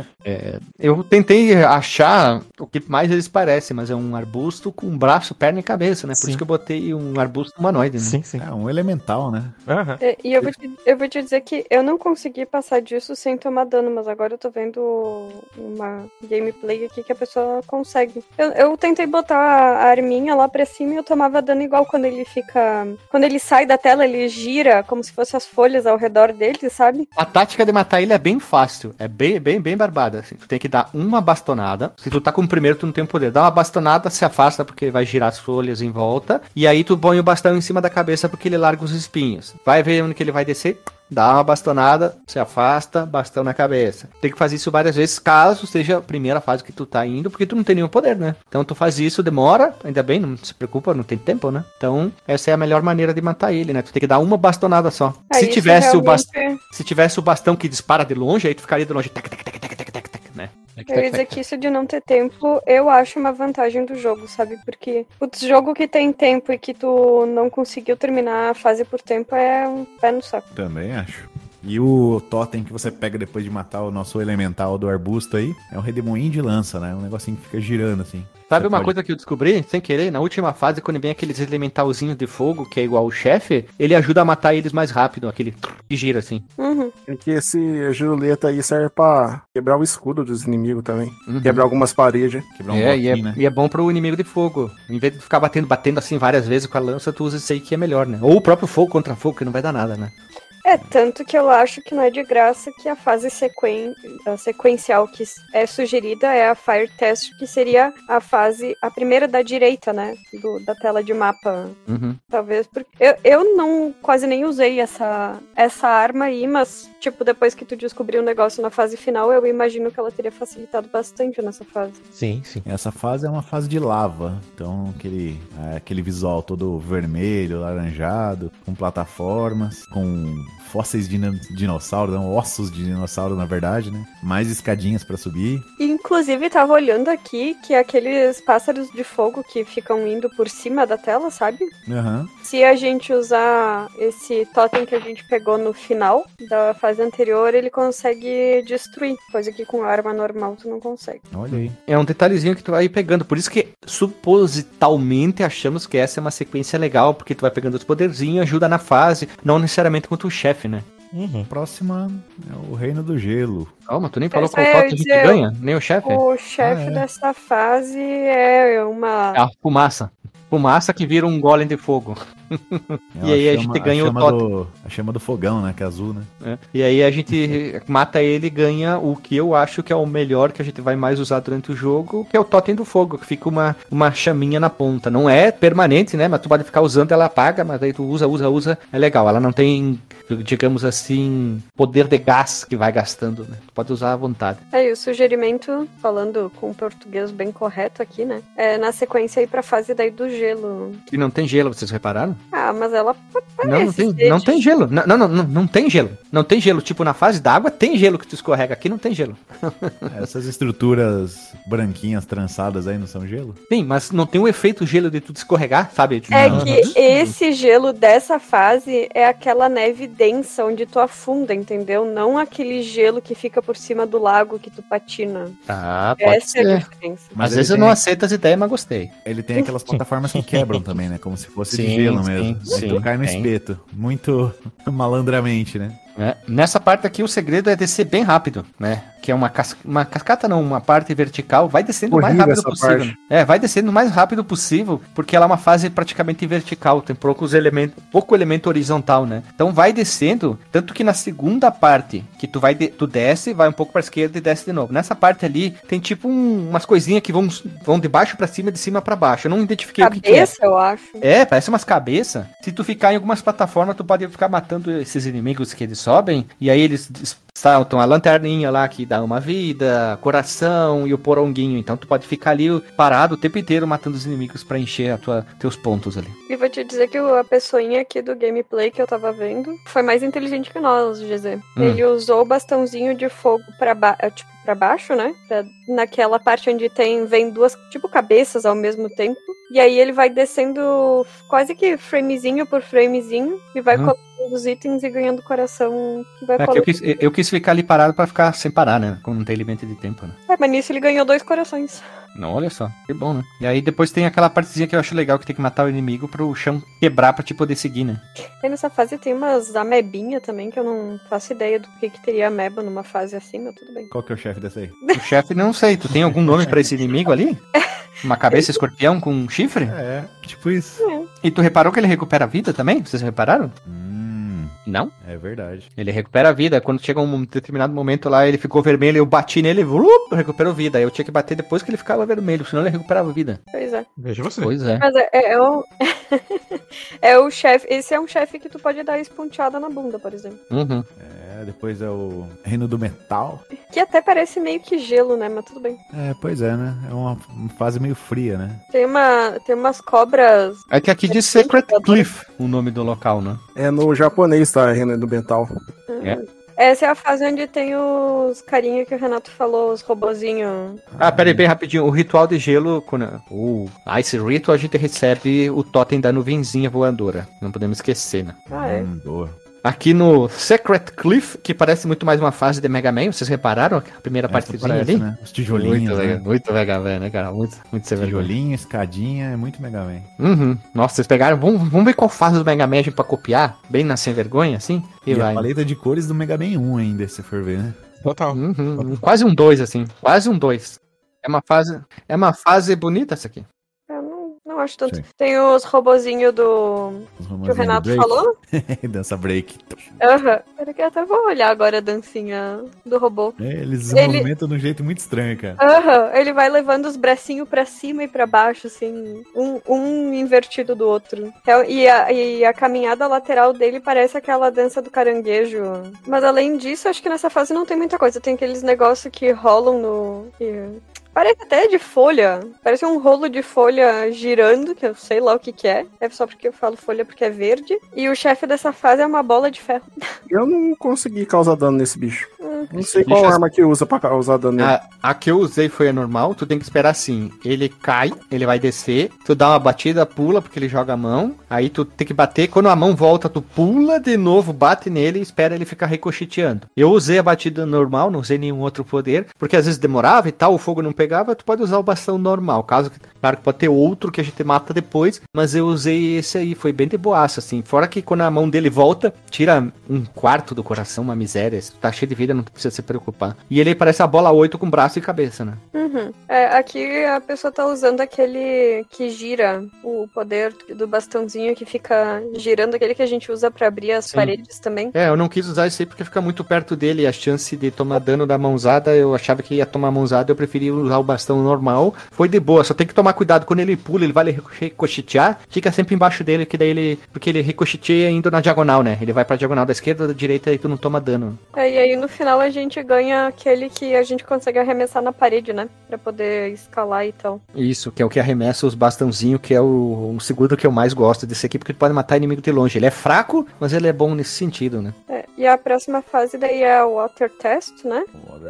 Eu tentei achar o que mais eles parecem, mas é um arbusto com braço, perna e cabeça, né? Por isso que eu botei um arbusto humanoide, né?
Sim.
É um elemental, né?
E eu vou te dizer que eu não consegui passar disso sem tomar dano, mas agora eu tô vendo uma gameplay aqui que a pessoa consegue. Eu tentei botar a arminha lá pra cima e eu tomava dano igual quando ele fica... Quando ele sai da tela, ele gira como se fossem as folhas ao redor dele, sabe?
A tática de matar ele é bem fácil, é bem barbada, assim. Tu tem que dar uma bastonada. Se tu tá com o primeiro, tu não tem o poder. Dá uma bastonada, se afasta porque vai girar as folhas em volta. E aí tu põe o bastão em cima da cabeça porque ele larga os espinhos. Vai ver onde que ele vai descer. Dá uma bastonada, se afasta, bastão na cabeça. Tem que fazer isso várias vezes, caso seja a primeira fase que tu tá indo, porque tu não tem nenhum poder, né? Então tu faz isso, demora, ainda bem, não se preocupa, não tem tempo, né? Então essa é a melhor maneira de matar ele, né? Tu tem que dar uma bastonada só. Se tivesse o bastão que dispara de longe, aí tu ficaria de longe, né?
Eu ia dizer que isso de não ter tempo, eu acho uma vantagem do jogo, sabe? Porque o jogo que tem tempo e que tu não conseguiu terminar a fase por tempo é um pé no saco.
Também acho. E o totem que você pega depois de matar o nosso elemental do arbusto aí, é um redemoinho de lança, né? Um negocinho que fica girando assim.
Sabe uma coisa que eu descobri, sem querer? Na última fase, quando vem aqueles elementalzinhos de fogo, que é igual o chefe, ele ajuda a matar eles mais rápido, aquele que gira assim.
Porque esse giruleta aí serve pra quebrar o escudo dos inimigos também. Quebrar algumas paredes.
Quebrar bloquinho, né?
E é bom pro inimigo de fogo. Em vez de ficar batendo assim várias vezes com a lança, tu usa isso aí que é melhor, né? Ou o próprio fogo contra fogo, que não vai dar nada, né?
Tanto que eu acho que não é de graça que a fase sequencial que é sugerida é a Fire Test, que seria a primeira da direita, né? Da tela de mapa. Talvez porque... Eu não quase nem usei essa arma aí, mas, tipo, depois que tu descobriu o negócio na fase final, eu imagino que ela teria facilitado bastante nessa fase.
Sim.
Essa fase é uma fase de lava, então aquele visual todo vermelho, laranjado, com plataformas, com fósseis de dinossauro, não, ossos de dinossauro, na verdade, né? Mais escadinhas pra subir.
Inclusive, tava olhando aqui que aqueles pássaros de fogo que ficam indo por cima da tela, sabe? Se a gente usar esse totem que a gente pegou no final da fase anterior, ele consegue destruir, coisa que com arma normal tu não consegue.
Olha aí.
É um detalhezinho que tu vai pegando, por isso que supositalmente achamos que essa é uma sequência legal, porque tu vai pegando os poderzinhos, ajuda na fase, não necessariamente contra o chefe, né?
Próxima é o Reino do Gelo.
Calma, tu nem falou qual totem a gente ganha, nem o chefe.
O chefe dessa fase é uma...
É a fumaça. Fumaça que vira um golem de fogo. E aí a gente ganha o totem.
A chama do fogão, né? Que é azul, né?
E aí a gente mata ele e ganha o que eu acho que é o melhor que a gente vai mais usar durante o jogo, que é o totem do fogo, que fica uma chaminha na ponta. Não é permanente, né? Mas tu pode ficar usando, ela apaga, mas aí tu usa. É legal. Ela não tem, digamos assim, poder de gás que vai gastando, né? Tu pode usar à vontade.
E o sugerimento, falando com o português bem correto aqui, né? É na sequência aí pra fase daí do gelo.
E não tem gelo, vocês repararam?
Mas ela
não tem gelo. Não tem gelo. Não tem gelo. Tipo, na fase d'água tem gelo que tu escorrega. Aqui não tem gelo.
Essas estruturas branquinhas trançadas aí não são gelo?
Sim, mas não tem o efeito gelo de tu escorregar, sabe?
Que esse gelo dessa fase é aquela neve densa onde tu afunda, entendeu? Não aquele gelo que fica por cima do lago que tu patina.
Pode ser.
É a diferença.
Mas às vezes eu não aceito as ideias, mas gostei.
Ele tem aquelas plataformas que quebram também, né? Como se fosse de gelo mesmo. Aí tu cai no espeto. Muito malandramente, né?
Nessa parte aqui o segredo é descer bem rápido, né? Que é uma cascata não, uma parte vertical, vai descendo o mais rápido possível. Vai descendo o mais rápido possível, porque ela é uma fase praticamente vertical, tem pouco elemento horizontal, né? Então vai descendo, tanto que na segunda parte, que tu desce, vai um pouco pra esquerda e desce de novo. Nessa parte ali, tem tipo umas coisinhas que vão de baixo pra cima, de cima pra baixo. Eu não identifiquei
cabeça,
o que é.
Cabeça, eu acho.
Parece umas cabeças. Se tu ficar em algumas plataformas, tu pode ficar matando esses inimigos que eles sobem, e aí eles Saltam a lanterninha lá que dá uma vida, coração e o poronguinho. Então tu pode ficar ali parado o tempo inteiro matando os inimigos pra encher teus pontos ali.
E vou te dizer que a pessoinha aqui do gameplay que eu tava vendo foi mais inteligente que nós, GZ. Ele usou o bastãozinho de fogo pra baixo, né? Naquela parte onde vem duas, tipo, cabeças ao mesmo tempo. E aí ele vai descendo quase que framezinho por framezinho e vai colocando os itens e ganhando coração que vai
eu quis ficar ali parado pra ficar sem parar, né? Como não tem limite de tempo, né?
Mas nisso ele ganhou 2 corações.
Não, olha só, que bom, né? E aí depois tem aquela partezinha que eu acho legal, que tem que matar o inimigo pro chão quebrar pra te poder seguir, né?
E nessa fase tem umas amebinhas também, que eu não faço ideia do que teria ameba numa fase assim, mas tudo bem.
Qual que é o chefe dessa aí?
O chefe, não sei, tu tem algum nome pra esse inimigo ali? Uma cabeça escorpião com um chifre?
É, tipo isso.
E tu reparou que ele recupera a vida também? Vocês repararam? Não?
É verdade.
Ele recupera a vida. Quando chega um determinado momento lá, ele ficou vermelho, eu bati nele, recuperou vida. Aí eu tinha que bater depois que ele ficava vermelho, senão ele recuperava a vida.
Pois é.
Veja você.
Pois é.
Mas é o chefe. Esse é um chefe que tu pode dar esponteada na bunda, por exemplo.
Uhum.
Depois é o Reino do Metal.
Que até parece meio que gelo, né? Mas tudo bem.
Pois é, né? É uma fase meio fria, né?
Tem umas cobras...
É que aqui diz Secret Cliff, o nome do local, né?
É no japonês, tá? Reino do Metal.
Essa é a fase onde tem os carinha que o Renato falou, os robozinhos.
Peraí, bem rapidinho. O ritual de gelo, o Ice Ritual, a gente recebe o totem da nuvenzinha voadora. Não podemos esquecer, né?
Boa.
Aqui no Secret Cliff, que parece muito mais uma fase de Mega Man, vocês repararam a primeira partezinha ali?
Né? Os tijolinhos,
muito Mega Man, né, cara? Muito
tijolinho, escadinha, é muito Mega Man.
Nossa, vocês pegaram, vamos ver qual fase do Mega Man pra copiar, bem na sem vergonha, assim?
E vai. A paleta de cores do Mega Man 1 ainda, se for ver, né?
Total.
Quase um 2, assim, quase um 2. É uma fase bonita essa aqui.
Não acho tanto. Sim. Tem os robozinhos que o Renato falou.
Dança break.
Peraí que eu até vou olhar agora a dancinha do robô.
Eles movimentam de um jeito muito estranho, cara.
Ele vai levando os bracinhos pra cima e pra baixo, assim, um invertido do outro. E a caminhada lateral dele parece aquela dança do caranguejo. Mas além disso, acho que nessa fase não tem muita coisa. Tem aqueles negócios que rolam parece até de folha. Parece um rolo de folha girando, que eu sei lá o que é. É só porque eu falo folha porque é verde. E o chefe dessa fase é uma bola de ferro.
Eu não consegui causar dano nesse bicho. Não sei qual arma que usa pra causar dano nele.
A que eu usei foi a normal. Tu tem que esperar assim. Ele cai, ele vai descer. Tu dá uma batida, pula, porque ele joga a mão. Aí tu tem que bater. Quando a mão volta, tu pula de novo, bate nele e espera ele ficar ricocheteando. Eu usei a batida normal, não usei nenhum outro poder. Porque às vezes demorava e tal, o fogo não pegava, tu pode usar o bastão normal. Claro que pode ter outro que a gente mata depois, mas eu usei esse aí, foi bem de boaça, assim. Fora que quando a mão dele volta, tira 1/4 do coração, uma miséria. Se tá cheio de vida, não precisa se preocupar. E ele parece a bola 8 com braço e cabeça, né?
Aqui a pessoa tá usando aquele que gira, o poder do bastãozinho que fica girando, aquele que a gente usa pra abrir as paredes também.
Eu não quis usar esse aí porque fica muito perto dele e a chance de tomar dano da mãozada, eu achava que ia tomar mãozada, eu preferi usar o bastão normal. Foi de boa, só tem que tomar cuidado quando ele pula, ele vai ricochetear, fica sempre embaixo dele, que daí porque ele ricocheteia indo na diagonal, né? Ele vai pra diagonal da esquerda, da direita e tu não toma dano.
E aí no final a gente ganha aquele que a gente consegue arremessar na parede, né? Pra poder escalar e tal.
Isso, que é o que arremessa os bastãozinhos, que é o segundo que eu mais gosto desse aqui, porque tu pode matar inimigo de longe. Ele é fraco, mas ele é bom nesse sentido, né?
E a próxima fase daí é o Water Test, né?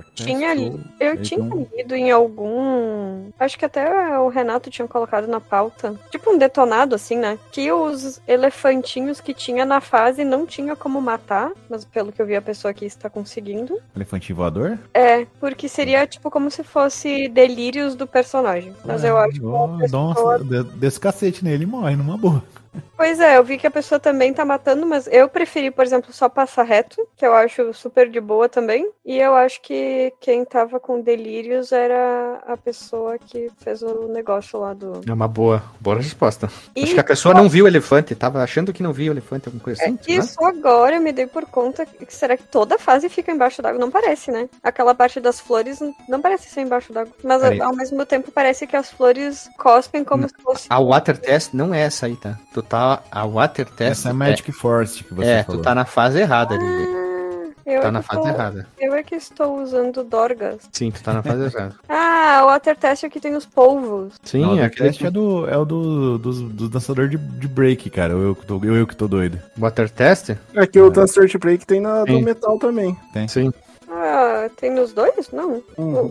Eu tinha lido em algum... Acho que até o Renato tinha colocado na pauta. Tipo um detonado, assim, né? Que os elefantinhos que tinha na fase não tinha como matar, mas pelo que eu vi a pessoa aqui está conseguindo.
Elefantinho voador?
Porque seria tipo como se fosse delírios do personagem. Mas eu acho que
nossa, desse cacete nele, morre numa boa.
Pois é, eu vi que a pessoa também tá matando, mas eu preferi, por exemplo, só passar reto, que eu acho super de boa também. E eu acho que quem tava com delírios era a pessoa que fez o negócio lá do...
É uma boa resposta. Acho que a pessoa não viu o elefante, tava achando que não viu o elefante, alguma coisa assim.
Isso agora eu me dei por conta que será que toda fase fica embaixo d'água? Não parece, né? Aquela parte das flores não parece ser embaixo d'água. Mas ao mesmo tempo parece que as flores cospem como se fosse...
A Water Test não é essa aí, tá? A Water Test...
Essa é a Magic Forest que você falou.
Tu tá na fase errada ali. Tá na fase errada.
Eu é que estou usando Dorgas.
Sim, tu tá na fase errada.
Ah, o Water Test aqui tem os polvos.
Sim,
Não, o
aquele
teste é o do dançador de break, cara. Eu que tô doido.
Water Test?
Aqui o Dancer Break tem do metal também.
Tem.
Sim.
Ah, tem nos dois? Não.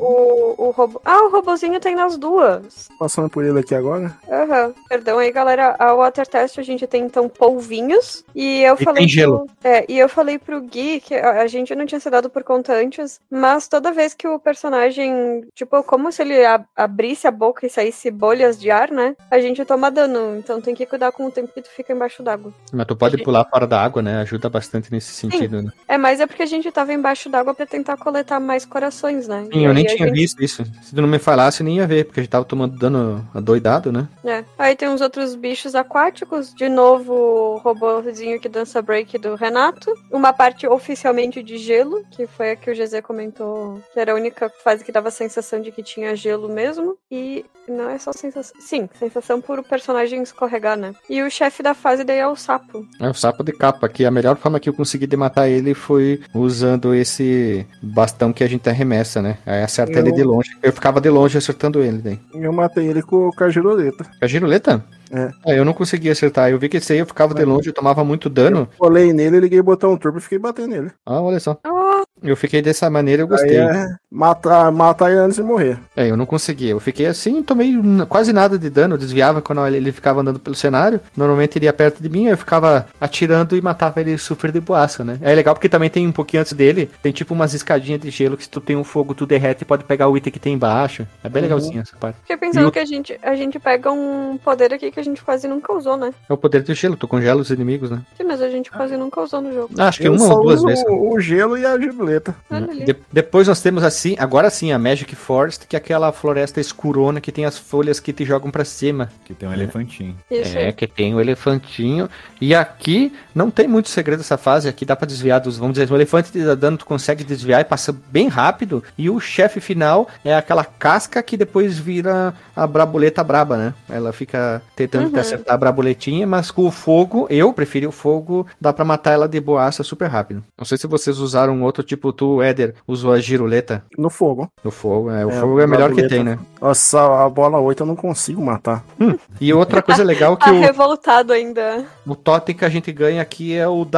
O robô... Ah, o robozinho tem nas duas.
Passando por ele aqui agora.
Aham. Perdão aí, galera. A Water Test a gente tem, então, polvinhos. E eu falei
tem gelo.
E eu falei pro Gui que a gente não tinha se dado por conta antes, mas toda vez que o personagem, tipo, como se ele abrisse a boca e saísse bolhas de ar, né? A gente toma dano. Então tem que cuidar com o tempo que tu fica embaixo d'água.
Mas tu pode pular fora da água, né? Ajuda bastante nesse sentido, né?
Mas é porque a gente tava embaixo d'água pra tentar coletar mais corações, né?
Sim, eu nem tinha visto isso. Se tu não me falasse, eu nem ia ver, porque a gente tava tomando dano adoidado, né?
Aí tem uns outros bichos aquáticos. De novo, o robôzinho que dança break do Renato. Uma parte oficialmente de gelo, que foi a que o GZ comentou, que era a única fase que dava a sensação de que tinha gelo mesmo. E não é só sensação... Sim, sensação por o personagem escorregar, né? E o chefe da fase daí é o sapo.
É o sapo de capa, que a melhor forma que eu consegui de matar ele foi usando esse bastão que a gente arremessa, né? Aí acerta ele de longe. Eu ficava de longe acertando ele daí.
Eu matei ele com a giroleta.
A giroleta? Eu não conseguia acertar. Eu vi que esse aí eu ficava de longe, eu tomava muito dano.
Eu colei nele, liguei o botão turbo e fiquei batendo nele.
Ah, olha só. Eu fiquei dessa maneira, eu gostei.
Aí matar ele antes de morrer.
Eu não conseguia. Eu fiquei assim, tomei quase nada de dano. Eu desviava quando ele ficava andando pelo cenário. Normalmente ele ia perto de mim, eu ficava atirando e matava ele super de boaça, né? É legal porque também tem um pouquinho antes dele, tem tipo umas escadinhas de gelo que se tu tem um fogo, tu derrete e pode pegar o item que tem embaixo. É bem legalzinho essa parte.
Fiquei pensando que a gente pega um poder aqui que a gente quase nunca usou, né?
É o poder do gelo, tu congela os inimigos, né?
Sim, mas a gente quase nunca usou no jogo.
Acho que uma ou duas vezes.
O gelo e a giroleta.
Depois nós temos assim, agora sim, a Magic Forest, que é aquela floresta escurona que tem as folhas que te jogam pra cima.
Que tem um elefantinho.
Isso.
Que tem o elefantinho. E aqui não tem muito segredo essa fase, aqui dá pra desviar dos, vamos dizer, o elefante te dá dano, tu consegue desviar e passa bem rápido. E o chefe final é aquela casca que depois vira a braboleta braba, né? Ela fica tentando te acertar a braboletinha, mas com o fogo, eu preferi o fogo, dá pra matar ela de boaça super rápido. Não sei se vocês usaram um outro tipo, tu, Éder, usou a giroleta?
No fogo.
No fogo, o fogo é o melhor que tem, né?
Nossa, a bola 8 eu não consigo matar.
E outra coisa legal que
revoltado ainda.
O totem que a gente ganha aqui é o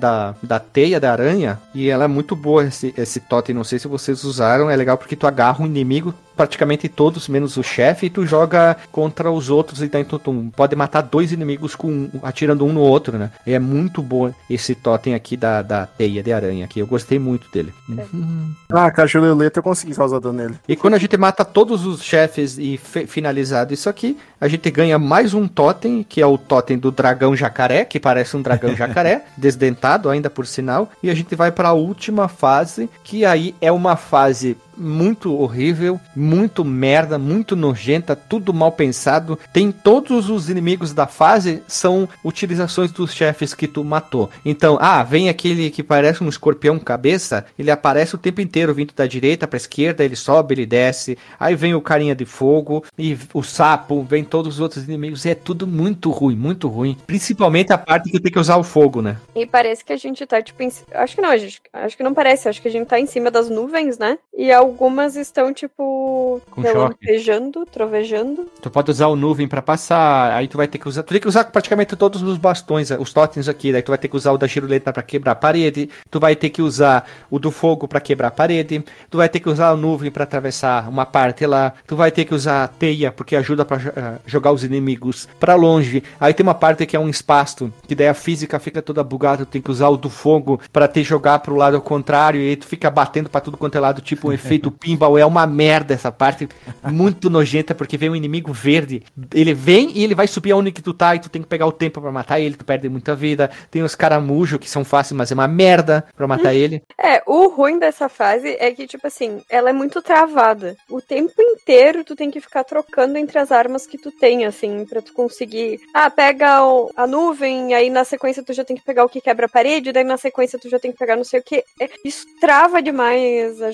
da teia da aranha, e ela é muito boa esse totem, não sei se vocês usaram, é legal porque tu agarra um inimigo, praticamente todos, menos o chefe, e tu joga contra os outros, e daí tu pode matar 2 inimigos atirando um no outro, né? E é muito bom esse totem aqui da teia de aranha aqui, eu gostei muito dele.
Com a giroleta eu consegui causar dano nele.
E quando a gente mata todos os chefes e finalizado isso aqui, a gente ganha mais um totem, que é o totem do dragão jacaré, que parece um dragão jacaré, desdentado ainda por sinal, e a gente vai para a última fase, que aí é uma fase muito horrível, muito merda, muito nojenta, tudo mal pensado. Tem todos os inimigos da fase são utilizações dos chefes que tu matou. Então, vem aquele que parece um escorpião cabeça, ele aparece o tempo inteiro vindo da direita pra esquerda, ele sobe, ele desce. Aí vem o carinha de fogo e o sapo, vem todos os outros inimigos. É tudo muito ruim, muito ruim. Principalmente a parte que tem que usar o fogo, né?
E parece que a gente tá tipo acho que não, acho que não parece, acho que a gente tá em cima das nuvens, né? E algumas estão, tipo, relampejando, trovejando.
Tu pode usar o nuvem pra passar, aí tu vai ter que usar... Tu tem que usar praticamente todos os bastões, os totens aqui, daí tu vai ter que usar o da giroleta pra quebrar a parede, tu vai ter que usar o do fogo pra quebrar a parede, tu vai ter que usar a nuvem pra atravessar uma parte lá, tu vai ter que usar a teia, porque ajuda pra jogar os inimigos pra longe. Aí tem uma parte que é um espaço, que daí a física fica toda bugada, tu tem que usar o do fogo pra te jogar pro lado contrário, e aí tu fica batendo pra tudo quanto é lado, tipo um efeito pinball. É uma merda essa parte, muito nojenta, porque vem um inimigo verde, ele vem e ele vai subir aonde que tu tá, e tu tem que pegar o tempo pra matar ele, tu perde muita vida. Tem os caramujos que são fáceis, mas é uma merda pra matar ele.
O ruim dessa fase é que, tipo assim, ela é muito travada. O tempo inteiro tu tem que ficar trocando entre as armas que tu tem, assim, pra tu conseguir... pega a nuvem, aí na sequência tu já tem que pegar o que quebra a parede, daí na sequência tu já tem que pegar não sei o que. Isso trava demais a jogabilidade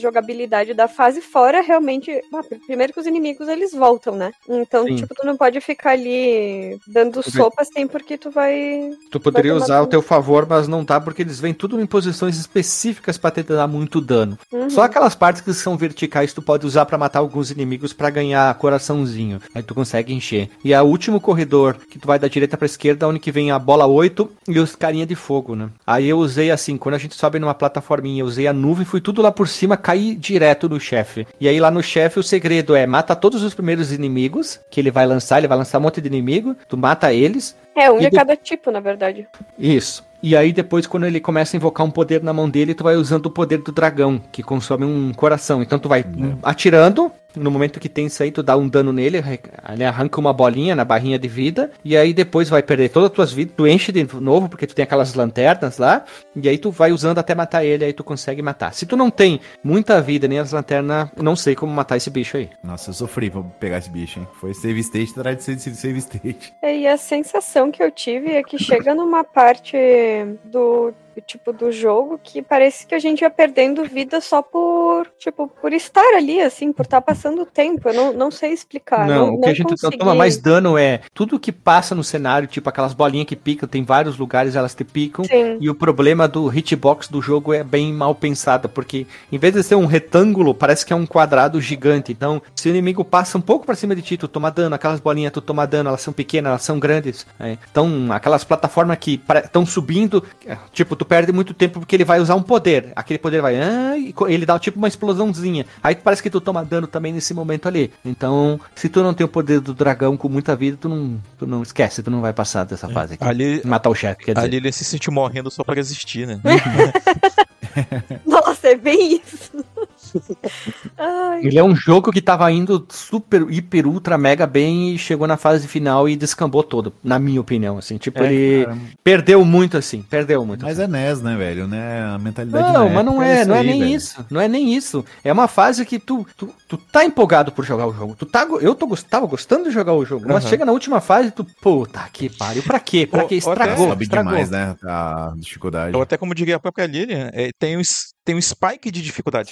jogabilidade da fase, fora realmente... primeiro que os inimigos, eles voltam, né? Então,
Sim.
tipo, tu não pode ficar ali dando sopa assim, porque tu vai...
Tu poderia
vai
usar ao teu favor, mas não tá, porque eles vêm tudo em posições específicas pra te dar muito dano.
Uhum.
Só aquelas partes que são verticais tu pode usar pra matar alguns inimigos pra ganhar coraçãozinho. Aí tu consegue encher. E é o último corredor que tu vai da direita pra esquerda, onde que vem a bola 8 e os carinha de fogo, né? Aí eu usei assim, quando a gente sobe numa plataforminha, eu usei a nuvem, fui tudo lá por cima, caí direto no chefe. E aí lá no chefe o segredo é mata todos os primeiros inimigos que ele vai lançar um monte de inimigo, tu mata eles.
É, um de cada tipo, na verdade.
Isso. E aí depois, quando ele começa a invocar um poder na mão dele, tu vai usando o poder do dragão, que consome um coração. Então tu vai atirando, no momento que tem isso aí, tu dá um dano nele, ele arranca uma bolinha na barrinha de vida, e aí depois vai perder todas as tuas vidas, tu enche de novo, porque tu tem aquelas lanternas lá, e aí tu vai usando até matar ele, aí tu consegue matar. Se tu não tem muita vida, nem as lanternas, não sei como matar esse bicho aí.
Nossa, eu sofri pra pegar esse bicho, hein? Foi save state atrás de save state.
E a sensação que eu tive é que chega numa parte do jogo que parece que a gente ia perdendo vida só por estar ali, assim, por estar passando o tempo. Eu não sei explicar.
Não, o que a gente
consegui...
toma mais dano é tudo que passa no cenário, tipo aquelas bolinhas que picam, tem vários lugares, elas te picam.
Sim.
E o problema do hitbox do jogo é bem mal pensado, porque em vez de ser um retângulo, parece que é um quadrado gigante. Então, se o inimigo passa um pouco pra cima de ti, tu toma dano, aquelas bolinhas tu toma dano, elas são pequenas, elas são grandes. Então, aquelas plataformas que estão subindo, tipo, tu perde muito tempo porque ele vai usar um poder. Aquele poder vai... e ele dá tipo uma explosãozinha. Aí parece que tu toma dano também nesse momento ali. Então, se tu não tem o poder do dragão com muita vida, tu não esquece, tu não vai passar dessa fase aqui.
Ali,
matar o chefe, quer dizer.
Ali ele se sentiu morrendo só pra existir, né?
Nossa, é bem isso. Ai.
Ele é um jogo que tava indo super, hiper, ultra, mega bem e chegou na fase final e descambou todo, na minha opinião, assim. Tipo, ele perdeu muito, assim.
Mas é NES, né, velho? Né? A mentalidade
não, mas não é nem
velho.
isso. Não é nem isso. É uma fase que tu tá empolgado por jogar o jogo. Eu tava gostando de jogar o jogo, mas chega na última fase tu, puta que pariu, pra quê? Pra quê? Estragou.
Sobe demais, né? A dificuldade.
Ou até como diria a própria Lilian, tem um spike de dificuldade.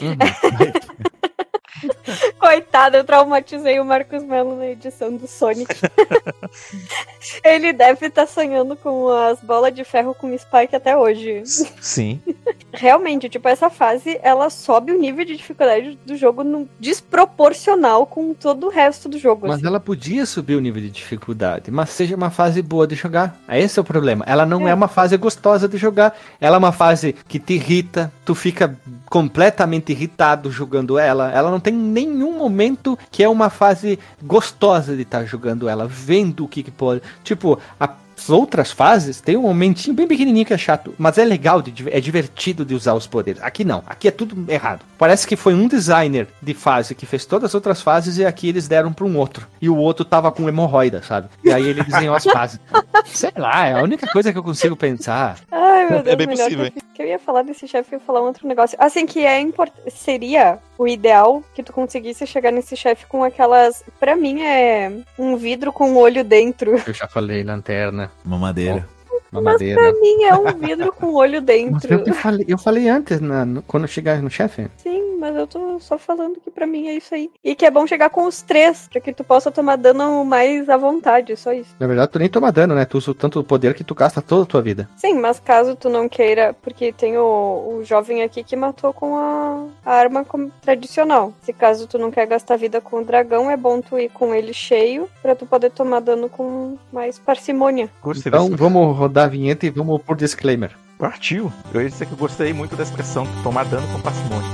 Coitado, eu traumatizei o Marcos Melo na edição do Sonic. Ele deve estar sonhando com as bolas de ferro com Spike até hoje.
Sim.
Realmente, tipo, essa fase, ela sobe o nível de dificuldade do jogo desproporcional com todo o resto do jogo.
Mas assim, ela podia subir o nível de dificuldade, mas seja uma fase boa de jogar. Esse é o problema. Ela não é uma fase gostosa de jogar. Ela é uma fase que te irrita, tu fica completamente irritado jogando ela. Ela não tem nenhum momento que é uma fase gostosa de estar jogando ela, vendo o que pode. Tipo, as outras fases tem um momentinho bem pequenininho que é chato, mas é legal, é divertido de usar os poderes. Aqui não, aqui é tudo errado. Parece que foi um designer de fase que fez todas as outras fases e aqui eles deram para um outro. E o outro tava com hemorroida, sabe? E aí ele desenhou as fases. Sei lá, é a única coisa que eu consigo pensar.
Ai, meu Deus,
é bem possível.
Que eu ia falar desse chefe, eu ia falar um outro negócio. Assim, que seria o ideal que tu conseguisse chegar nesse chefe com aquelas... Pra mim é um vidro com um olho dentro.
Eu já falei, lanterna.
Mamadeira.
Mas pra mim é um vidro com olho dentro.
Eu falei antes, quando chegar no chefe.
Sim, mas eu tô só falando que pra mim é isso aí. E que é bom chegar com os 3, pra que tu possa tomar dano mais à vontade, só isso.
Na verdade, tu nem toma dano, né? Tu usa tanto poder que tu gasta toda a tua vida.
Sim, mas caso tu não queira, porque tem o jovem aqui que matou com a arma tradicional. Se caso tu não quer gastar vida com o dragão, é bom tu ir com ele cheio, pra tu poder tomar dano com mais parcimônia.
Então vamos rodar a vinheta e vamos por disclaimer.
Partiu. Eu ia dizer que eu gostei muito da expressão tomar dano com parcimônia.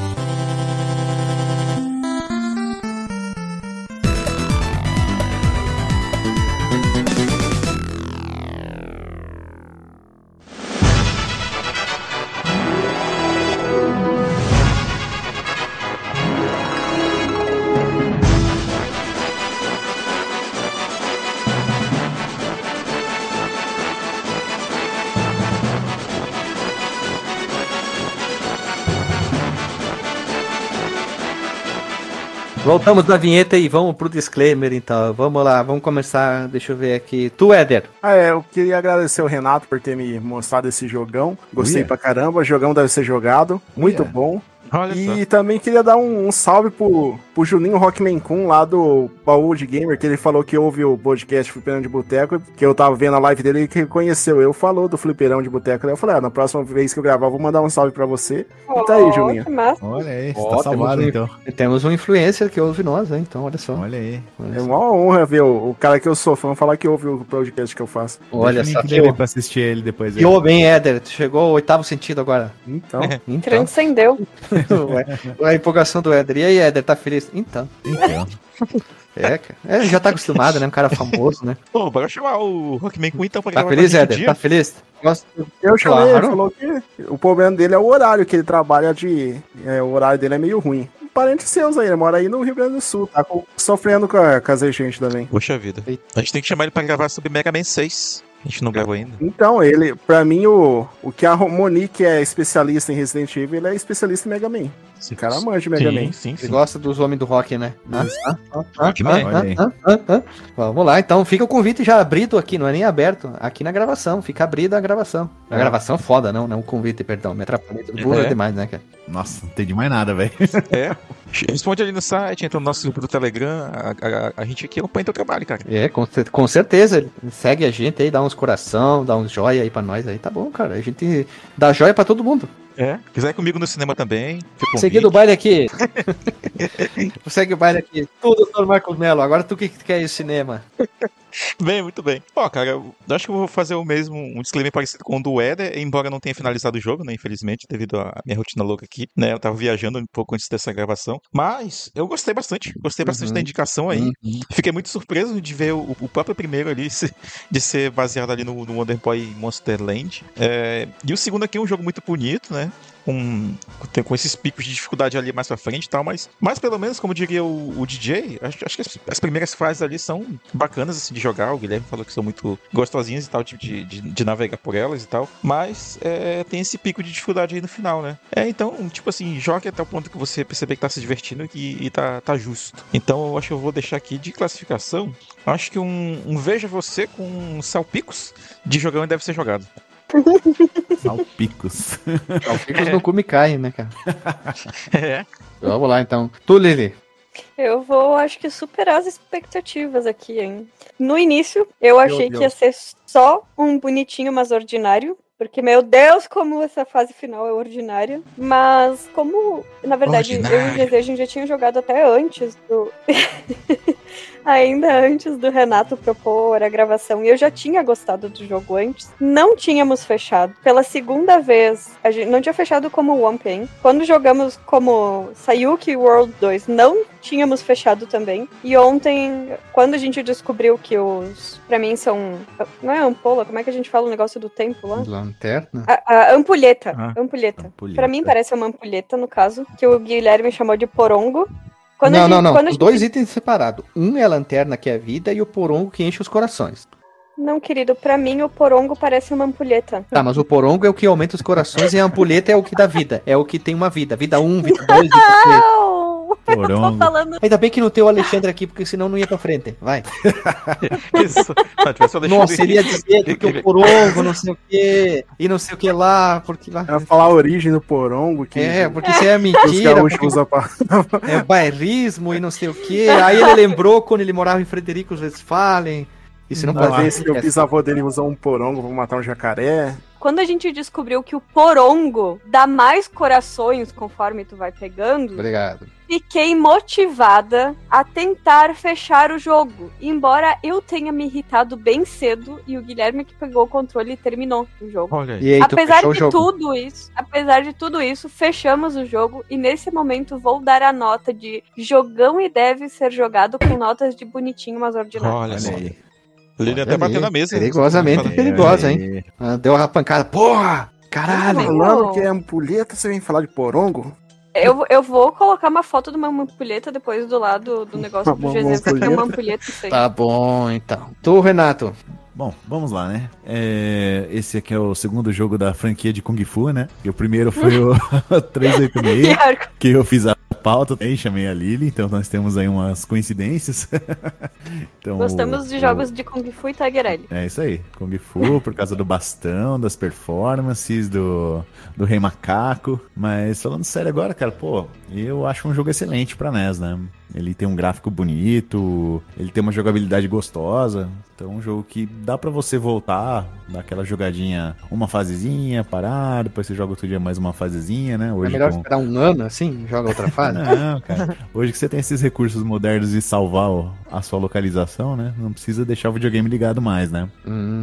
Voltamos da vinheta e vamos pro disclaimer, então. Vamos lá, vamos começar. Deixa eu ver aqui. Tu, Éder?
Eu queria agradecer o Renato por ter me mostrado esse jogão. Gostei pra caramba. O jogão deve ser jogado. Muito bom.
Olha
E também queria dar um salve pro Juninho Rockman Kun lá do Baú de Gamer, que ele falou que ouve o podcast Fliperão de Boteco, que eu tava vendo a live dele e que conheceu eu, falou do Fliperão de Boteco. Daí eu falei, na próxima vez que eu gravar, eu vou mandar um salve pra você. E tá aí, Juninho.
Olha aí, você tá salvado então.
Temos um influencer que ouve nós, hein? Então olha só.
Olha aí.
É uma honra ver o cara que eu sou fã falar que ouve o podcast que eu faço.
Olha
só.
que
Pra assistir ele depois.
Que homem, Éder. Chegou ao 8º sentido agora.
Então.
Transcendeu.
A empolgação do Éder. E aí, Éder, tá feliz? Então. Cara. Já tá acostumado, né? Um cara famoso, né?
Pô, bora chamar o Rockman Queen então pra
Tá feliz, Éder? Tá feliz?
Eu chamei, ele falou que o problema dele é o horário que ele trabalha o horário dele é meio ruim. Parente seus aí, ele mora aí no Rio Grande do Sul, tá sofrendo com as regentes também.
Poxa vida. A gente tem que chamar ele pra gravar sobre Mega Man 6. A gente não gravou ainda.
Então, ele, pra mim, o que a Monique é especialista em Resident Evil, ele é especialista em Mega Man. Esse cara manja de Mega Man.
Sim. Ele gosta dos homens do rock, né? Vamos lá, então fica o convite já abrido aqui, não é nem aberto. Aqui na gravação, fica abrida a gravação. A gravação foda, não o convite, perdão. Me atrapalhei, tudo burro demais, né, cara?
Nossa, não entendi mais nada, velho.
Responde ali no site, entra no nosso grupo do Telegram. A gente aqui acompanha teu trabalho, cara.
Com certeza. Segue a gente aí, dá uns coração, dá uns joia aí pra nós aí. Tá bom, cara. A gente dá joia pra todo mundo.
Quiser ir comigo no cinema também.
Seguindo o baile aqui. Segue o baile aqui. Tudo, Dr. Marcos Mello. Agora tu que quer ir ao cinema.
Bem, muito bem. Cara, eu acho que eu vou fazer o mesmo, um disclaimer parecido com o do Éder, embora eu não tenha finalizado o jogo, né, infelizmente, devido à minha rotina louca aqui, né, eu tava viajando um pouco antes dessa gravação, mas eu gostei bastante da indicação aí, fiquei muito surpreso de ver o próprio primeiro ali, de ser baseado ali no Wonder Boy Monster Land, e o segundo aqui é um jogo muito bonito, né, com esses picos de dificuldade ali mais pra frente e tal, mas pelo menos, como diria o DJ, acho que as primeiras fases ali são bacanas, assim, de jogar. O Guilherme falou que são muito gostosinhas e tal, tipo de navegar por elas e tal, mas tem esse pico de dificuldade aí no final, né? Então, tipo assim, jogue até o ponto que você perceber que tá se divertindo e tá justo. Então, eu acho que eu vou deixar aqui de classificação, acho que um Veja Você com salpicos de jogão deve ser jogado.
Salpicos.
Salpicos no cu me caem, né, cara? Vamos lá, então. Tu, Lili.
Eu vou, acho que, superar as expectativas aqui, hein? No início, eu achei que ia ser só um bonitinho, mas ordinário. Porque, meu Deus, como essa fase final é ordinária. Mas como, na verdade, eu e o GZ, a gente já tinha jogado até antes do... Ainda antes do Renato propor a gravação. E eu já tinha gostado do jogo antes. Não tínhamos fechado. Pela segunda vez, a gente não tinha fechado como One Pen. Quando jogamos como Sayuki World 2, não tínhamos fechado também. E ontem, quando a gente descobriu que pra mim são... Não é ampola? Como é que a gente fala o negócio do tempo lá?
Lanterna?
A ampulheta. Ampulheta. Pra mim parece uma ampulheta, no caso, que o Guilherme chamou de porongo.
Não. Os dois itens separados. Um é a lanterna, que é a vida, e o porongo, que enche os corações.
Não, querido, pra mim o porongo parece uma ampulheta.
Tá, mas o porongo é o que aumenta os corações e a ampulheta é o que dá vida. É o que tem uma vida. Vida 1, vida 2, vida 3.
Porongo.
Ainda bem que não tem o Alexandre aqui, porque senão não ia pra frente. Vai.
Isso.
Nossa, ele ia dizer porque o porongo, não sei o que, e não sei o que lá, porque lá...
Eu ia falar a origem do porongo.
Porque isso é mentira. É bairrismo e não sei o que. Aí ele lembrou quando ele morava em Frederico Westphalen. Isso não pode
ver se o bisavô dele usou um porongo pra matar um jacaré.
Quando a gente descobriu que o porongo dá mais corações conforme tu vai pegando...
Obrigado.
Fiquei motivada a tentar fechar o jogo. Embora eu tenha me irritado bem cedo e o Guilherme que pegou o controle e terminou o jogo.
Olha aí.
E aí,
apesar de tudo isso, fechamos o jogo e nesse momento vou dar a nota de jogão e deve ser jogado com notas de bonitinho, mas ordinário.
Olha aí. Ele até bateu na mesa.
Perigosamente perigosa, hein? Deu uma pancada. Porra! Caralho!
Falando que é ampulheta, você vem falar de porongo?
Eu vou colocar uma foto de uma ampulheta depois do lado do negócio do GZ, porque é uma ampulheta isso aí.
Tá bom, então. Tu, Renato?
Bom, vamos lá, né? Esse aqui é o segundo jogo da franquia de Kung Fu, né? E o primeiro foi o 386, que eu fiz a pauta, também chamei a Lili, então nós temos aí umas coincidências. Então,
Gostamos de jogos de Kung Fu e Tiger L.
É isso aí, Kung Fu, por causa do bastão, das performances, do Rei Macaco. Mas falando sério agora, cara, pô, eu acho um jogo excelente pra NES, né? Ele tem um gráfico bonito, ele tem uma jogabilidade gostosa. Então é um jogo que dá pra você voltar, dar aquela jogadinha, uma fasezinha, parar, depois você joga outro dia mais uma fasezinha, né? Hoje
é melhor esperar um ano assim, joga outra fase?
Não, cara. Hoje que você tem esses recursos modernos de salvar a sua localização, né? Não precisa deixar o videogame ligado mais, né?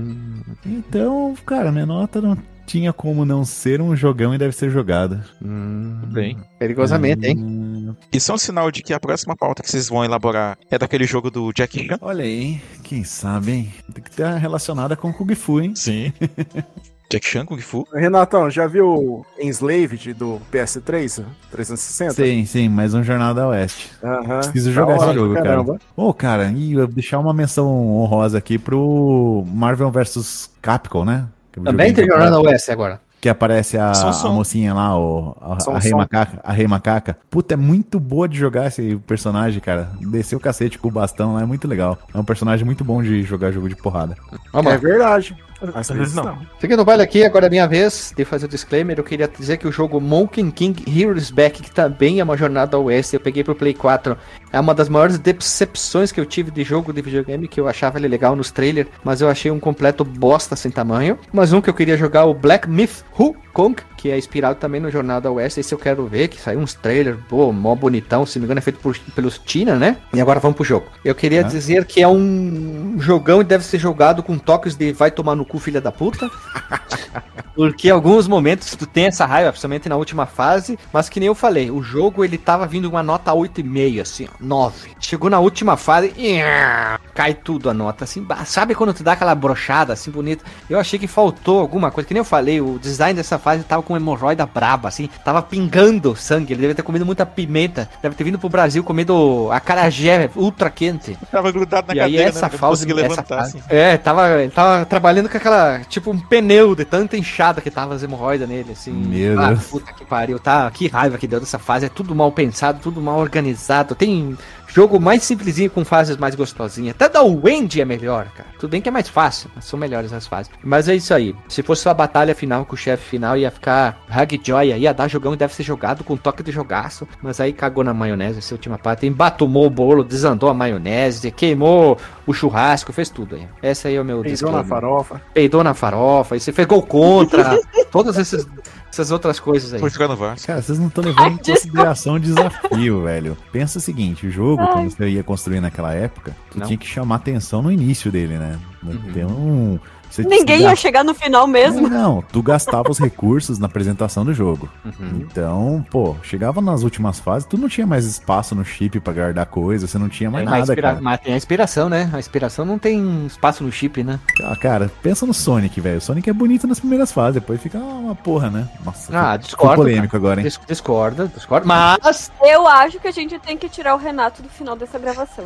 Então, cara, minha nota não tinha como não ser um jogão e deve ser jogado.
Bem.
Perigosamente, hein?
Isso é um sinal de que a próxima pauta que vocês vão elaborar é daquele jogo do Jack Chan?
Olha aí, hein? Quem sabe, hein? Tem que ter relacionada com Kung Fu, hein?
Sim. Jack Chan, Kung Fu?
Renatão, já viu Enslaved do PS3? 360?
Sim, mais um Jornada Oeste. Preciso jogar esse jogo, cara. Ô, cara, e eu vou deixar uma menção honrosa aqui pro Marvel vs Capcom, né?
Também tem Jornada Oeste agora.
Que aparece a mocinha lá, a Rei Macaca. Puta, é muito boa de jogar esse personagem, cara. Descer o cacete com o bastão lá é muito legal. É um personagem muito bom de jogar jogo de porrada.
É verdade.
Às vezes não.
Seguindo o baile aqui, agora é minha vez de fazer o disclaimer. Eu queria dizer que o jogo Monkey King Heroes Back, que também é uma jornada oeste, eu peguei pro Play 4, é uma das maiores decepções que eu tive de jogo de videogame, que eu achava ele legal nos trailers, mas eu achei um completo bosta sem tamanho. Mas um que eu queria jogar, o Black Myth Wukong, que é inspirado também no Jornada Oeste. Esse eu quero ver, que saiu uns trailers, mó bonitão, se não me engano é feito pelos China, né? E agora vamos pro jogo. Eu queria dizer que é um jogão e deve ser jogado com toques de vai tomar no cu, filha da puta. Porque em alguns momentos tu tem essa raiva, principalmente na última fase, mas que nem eu falei, o jogo ele tava vindo uma nota 8,5, assim, ó, 9. Chegou na última fase e cai tudo a nota, assim, sabe quando tu dá aquela brochada, assim, bonita? Eu achei que faltou alguma coisa, que nem eu falei, o design dessa fase tava com hemorroida braba, assim, tava pingando sangue, ele deve ter comido muita pimenta, deve ter vindo pro Brasil comendo acarajé ultra quente.
Tava grudado na
e
cadeira,
aí essa
né?
fase,
levantar, assim.
ele tava trabalhando com aquela, tipo um pneu de tanta inchada que tava as hemorroidas nele, assim.
Meu Deus.
Puta que pariu, tá? Que raiva que deu dessa fase, é tudo mal pensado, tudo mal organizado, tem jogo mais simplesinho com fases mais gostosinhas. Até da Wendy é melhor, cara. Tudo bem que é mais fácil, mas são melhores as fases. Mas é isso aí. Se fosse só a batalha final com o chefe final, ia ficar Hug Joy, ia dar jogão e deve ser jogado com toque de jogaço. Mas aí cagou na maionese essa última parte. Embatumou o bolo, desandou a maionese, queimou o churrasco, fez tudo aí. Esse aí é o meu
disclaimer.
Peidou na farofa. E você fez gol contra. Todas essas outras coisas aí.
Foi jogar no Vasco.
Cara, vocês não estão levando em consideração o desafio, velho. Pensa o seguinte, o jogo, quando você ia construir naquela época, tu tinha que chamar atenção no início dele, né? Então,
ninguém ia chegar no final mesmo.
Não, tu gastava os recursos na apresentação do jogo. Então, pô, chegava nas últimas fases, tu não tinha mais espaço no chip pra guardar coisa, você não tinha mais nada, cara.
Mas tem a inspiração, né? A inspiração não tem espaço no chip, né?
Ah, cara, pensa no Sonic, velho. O Sonic é bonito nas primeiras fases, depois fica uma porra, né? Nossa,
discordo.
Polêmico cara. Agora, hein?
Discordo, mas...
Eu acho que a gente tem que tirar o Renato do final dessa gravação.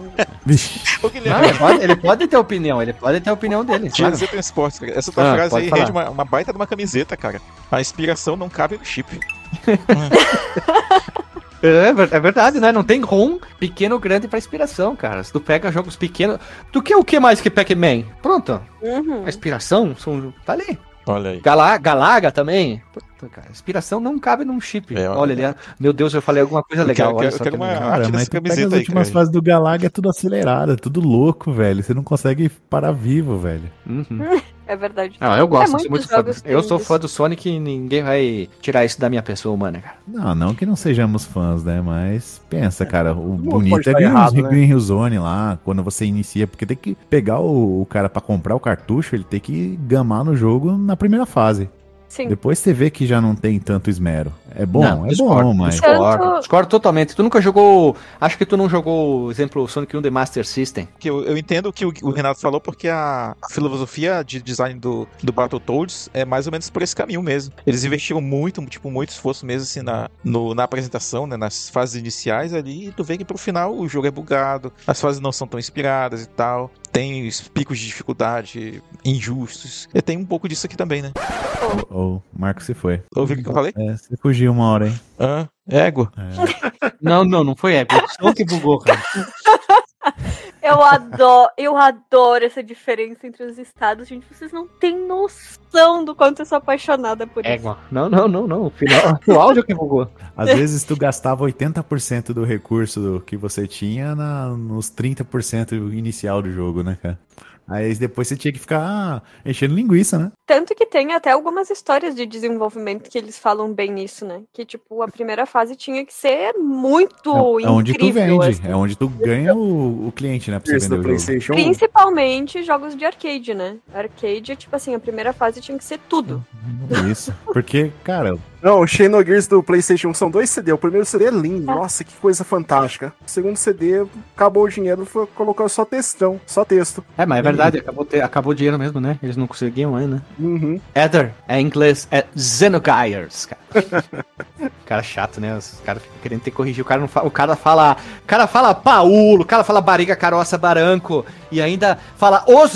Não, ele pode ter opinião, dele.
Claro. Essa tua frase aí rende uma baita de uma camiseta, cara. A inspiração não cabe no chip.
É verdade, né? Não tem ROM pequeno ou grande pra inspiração, cara. Se tu pega jogos pequenos... Tu quer o que mais que Pac-Man? Pronto. A inspiração tá ali.
Olha aí.
Galaga também. Puta, cara, inspiração não cabe num chip. Olha ali. Meu Deus, eu falei alguma coisa legal.
Eu quero uma arte
mas tu pega as últimas fases do Galaga, é tudo acelerado, é tudo louco, velho. Você não consegue parar vivo, velho.
É verdade.
Não, eu gosto. Eu sou fã do Sonic e ninguém vai tirar isso da minha pessoa humana, cara.
Não que não sejamos fãs, né? Mas pensa, cara, o bonito é Green Hill Zone lá, quando você inicia, porque tem que pegar o cara pra comprar o cartucho, ele tem que gamar no jogo na primeira fase.
Sim.
Depois você vê que já não tem tanto esmero. É bom,
bom,
mas...
Discordo totalmente. Tu nunca jogou... Acho que tu não jogou, exemplo, Sonic 1 The Master System.
Que eu entendo o que o Renato falou, porque a filosofia de design do Battletoads é mais ou menos por esse caminho mesmo. Eles investiram muito esforço mesmo assim na apresentação, né, nas fases iniciais ali, e tu vê que pro final o jogo é bugado, as fases não são tão inspiradas e tal, tem os picos de dificuldade injustos. E tem um pouco disso aqui também, né?
O Marco se foi.
Ouviu o que eu falei?
Você fugiu uma hora, hein?
Égua.
Não foi Epic. O som que bugou, cara.
Eu adoro essa diferença entre os estados, gente. Vocês não têm noção do quanto eu sou apaixonada por isso.
Não. O áudio que bugou.
Às vezes tu gastava 80% do recurso que você tinha nos 30% inicial do jogo, né, cara? Aí depois você tinha que ficar enchendo linguiça, né?
Tanto que tem até algumas histórias de desenvolvimento que eles falam bem nisso, né? Que, tipo, a primeira fase tinha que ser muito incrível.
É onde tu vende,
assim.
é onde tu ganha o cliente, né? Pra você vender o jogo.
Principalmente jogos de arcade, né? Arcade, tipo assim, a primeira fase tinha que ser tudo.
Isso, porque, cara...
Não, o Xenogears do PlayStation 1 são 2 CD. O primeiro CD é lindo, nossa, que coisa fantástica. O segundo CD, acabou o dinheiro, colocou só textão, só texto.
Mas é verdade, acabou o dinheiro mesmo, né? Eles não conseguiam ainda.
Uhum.
Ether, em inglês, é Xenogears, cara. Cara chato, né? Os caras ficam querendo ter que corrigir. O cara fala Paulo, o cara fala barriga, caroça, baranco, e ainda fala os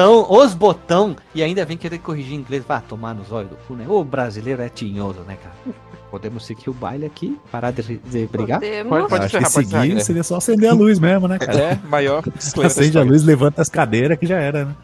botão, e ainda vem querer corrigir em inglês. Vai tomar nos olhos do cu, né? O brasileiro é tinhoso, né, cara? Podemos seguir o baile aqui? Parar de brigar?
Pode
acho que seguir seria só acender a luz mesmo, né, cara?
É, maior.
Acende a luz, levanta as cadeiras que já era, né?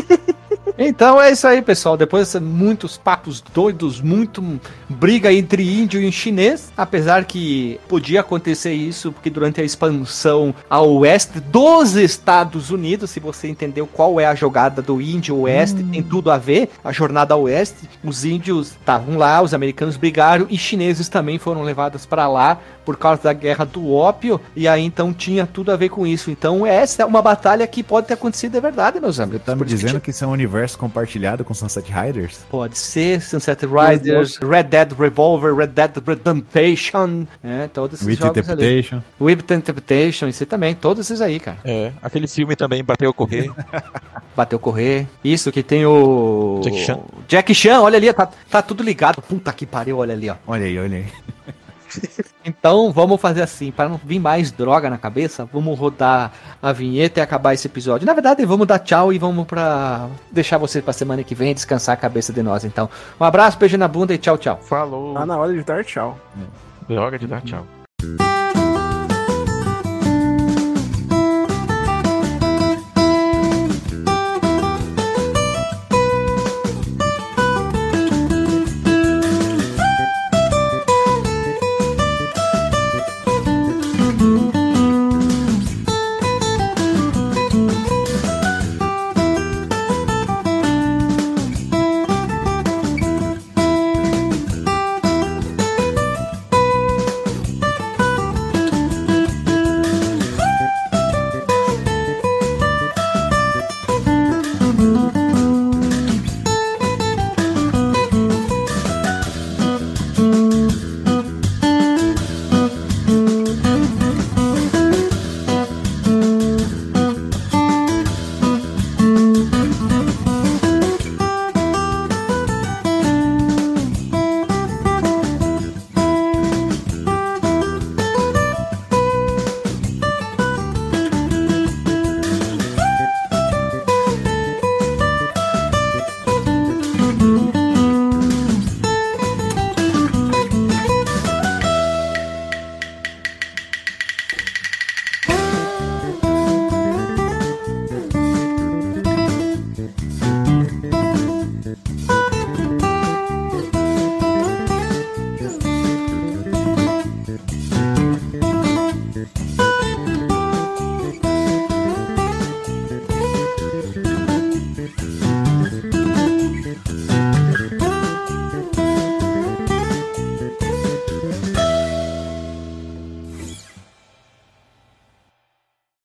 Então é isso aí, pessoal. Depois de muitos papos doidos, muito briga entre índio e chinês, apesar que podia acontecer isso, porque durante a expansão ao oeste dos Estados Unidos, se você entendeu qual é a jogada do índio oeste, tem tudo a ver, a jornada ao oeste, os índios estavam lá, os americanos brigaram e chineses também foram levados para lá por causa da guerra do ópio, e aí então tinha tudo a ver com isso. Então essa é uma batalha que pode ter acontecido, é verdade, meus amigos.
Tá me dizendo que isso é um universo compartilhado com Sunset Riders?
Pode ser, Sunset Riders, Red Dead Revolver, Red Dead Redemption, todos esses jogos ali. With Temptation, isso também, todos esses aí, cara.
Aquele filme também, Bateu Correr.
Bateu Correr. Isso, que tem o...
Jackie
Chan, olha ali, tá tudo ligado. Puta que pariu, olha ali, ó.
Olha aí.
Então vamos fazer assim, para não vir mais droga na cabeça, vamos rodar a vinheta e acabar esse episódio. Na verdade, vamos dar tchau e vamos deixar vocês pra semana que vem descansar a cabeça de nós. Então, um abraço, beijo na bunda e tchau.
Falou.
Tá na hora de dar tchau.
É hora de dar tchau.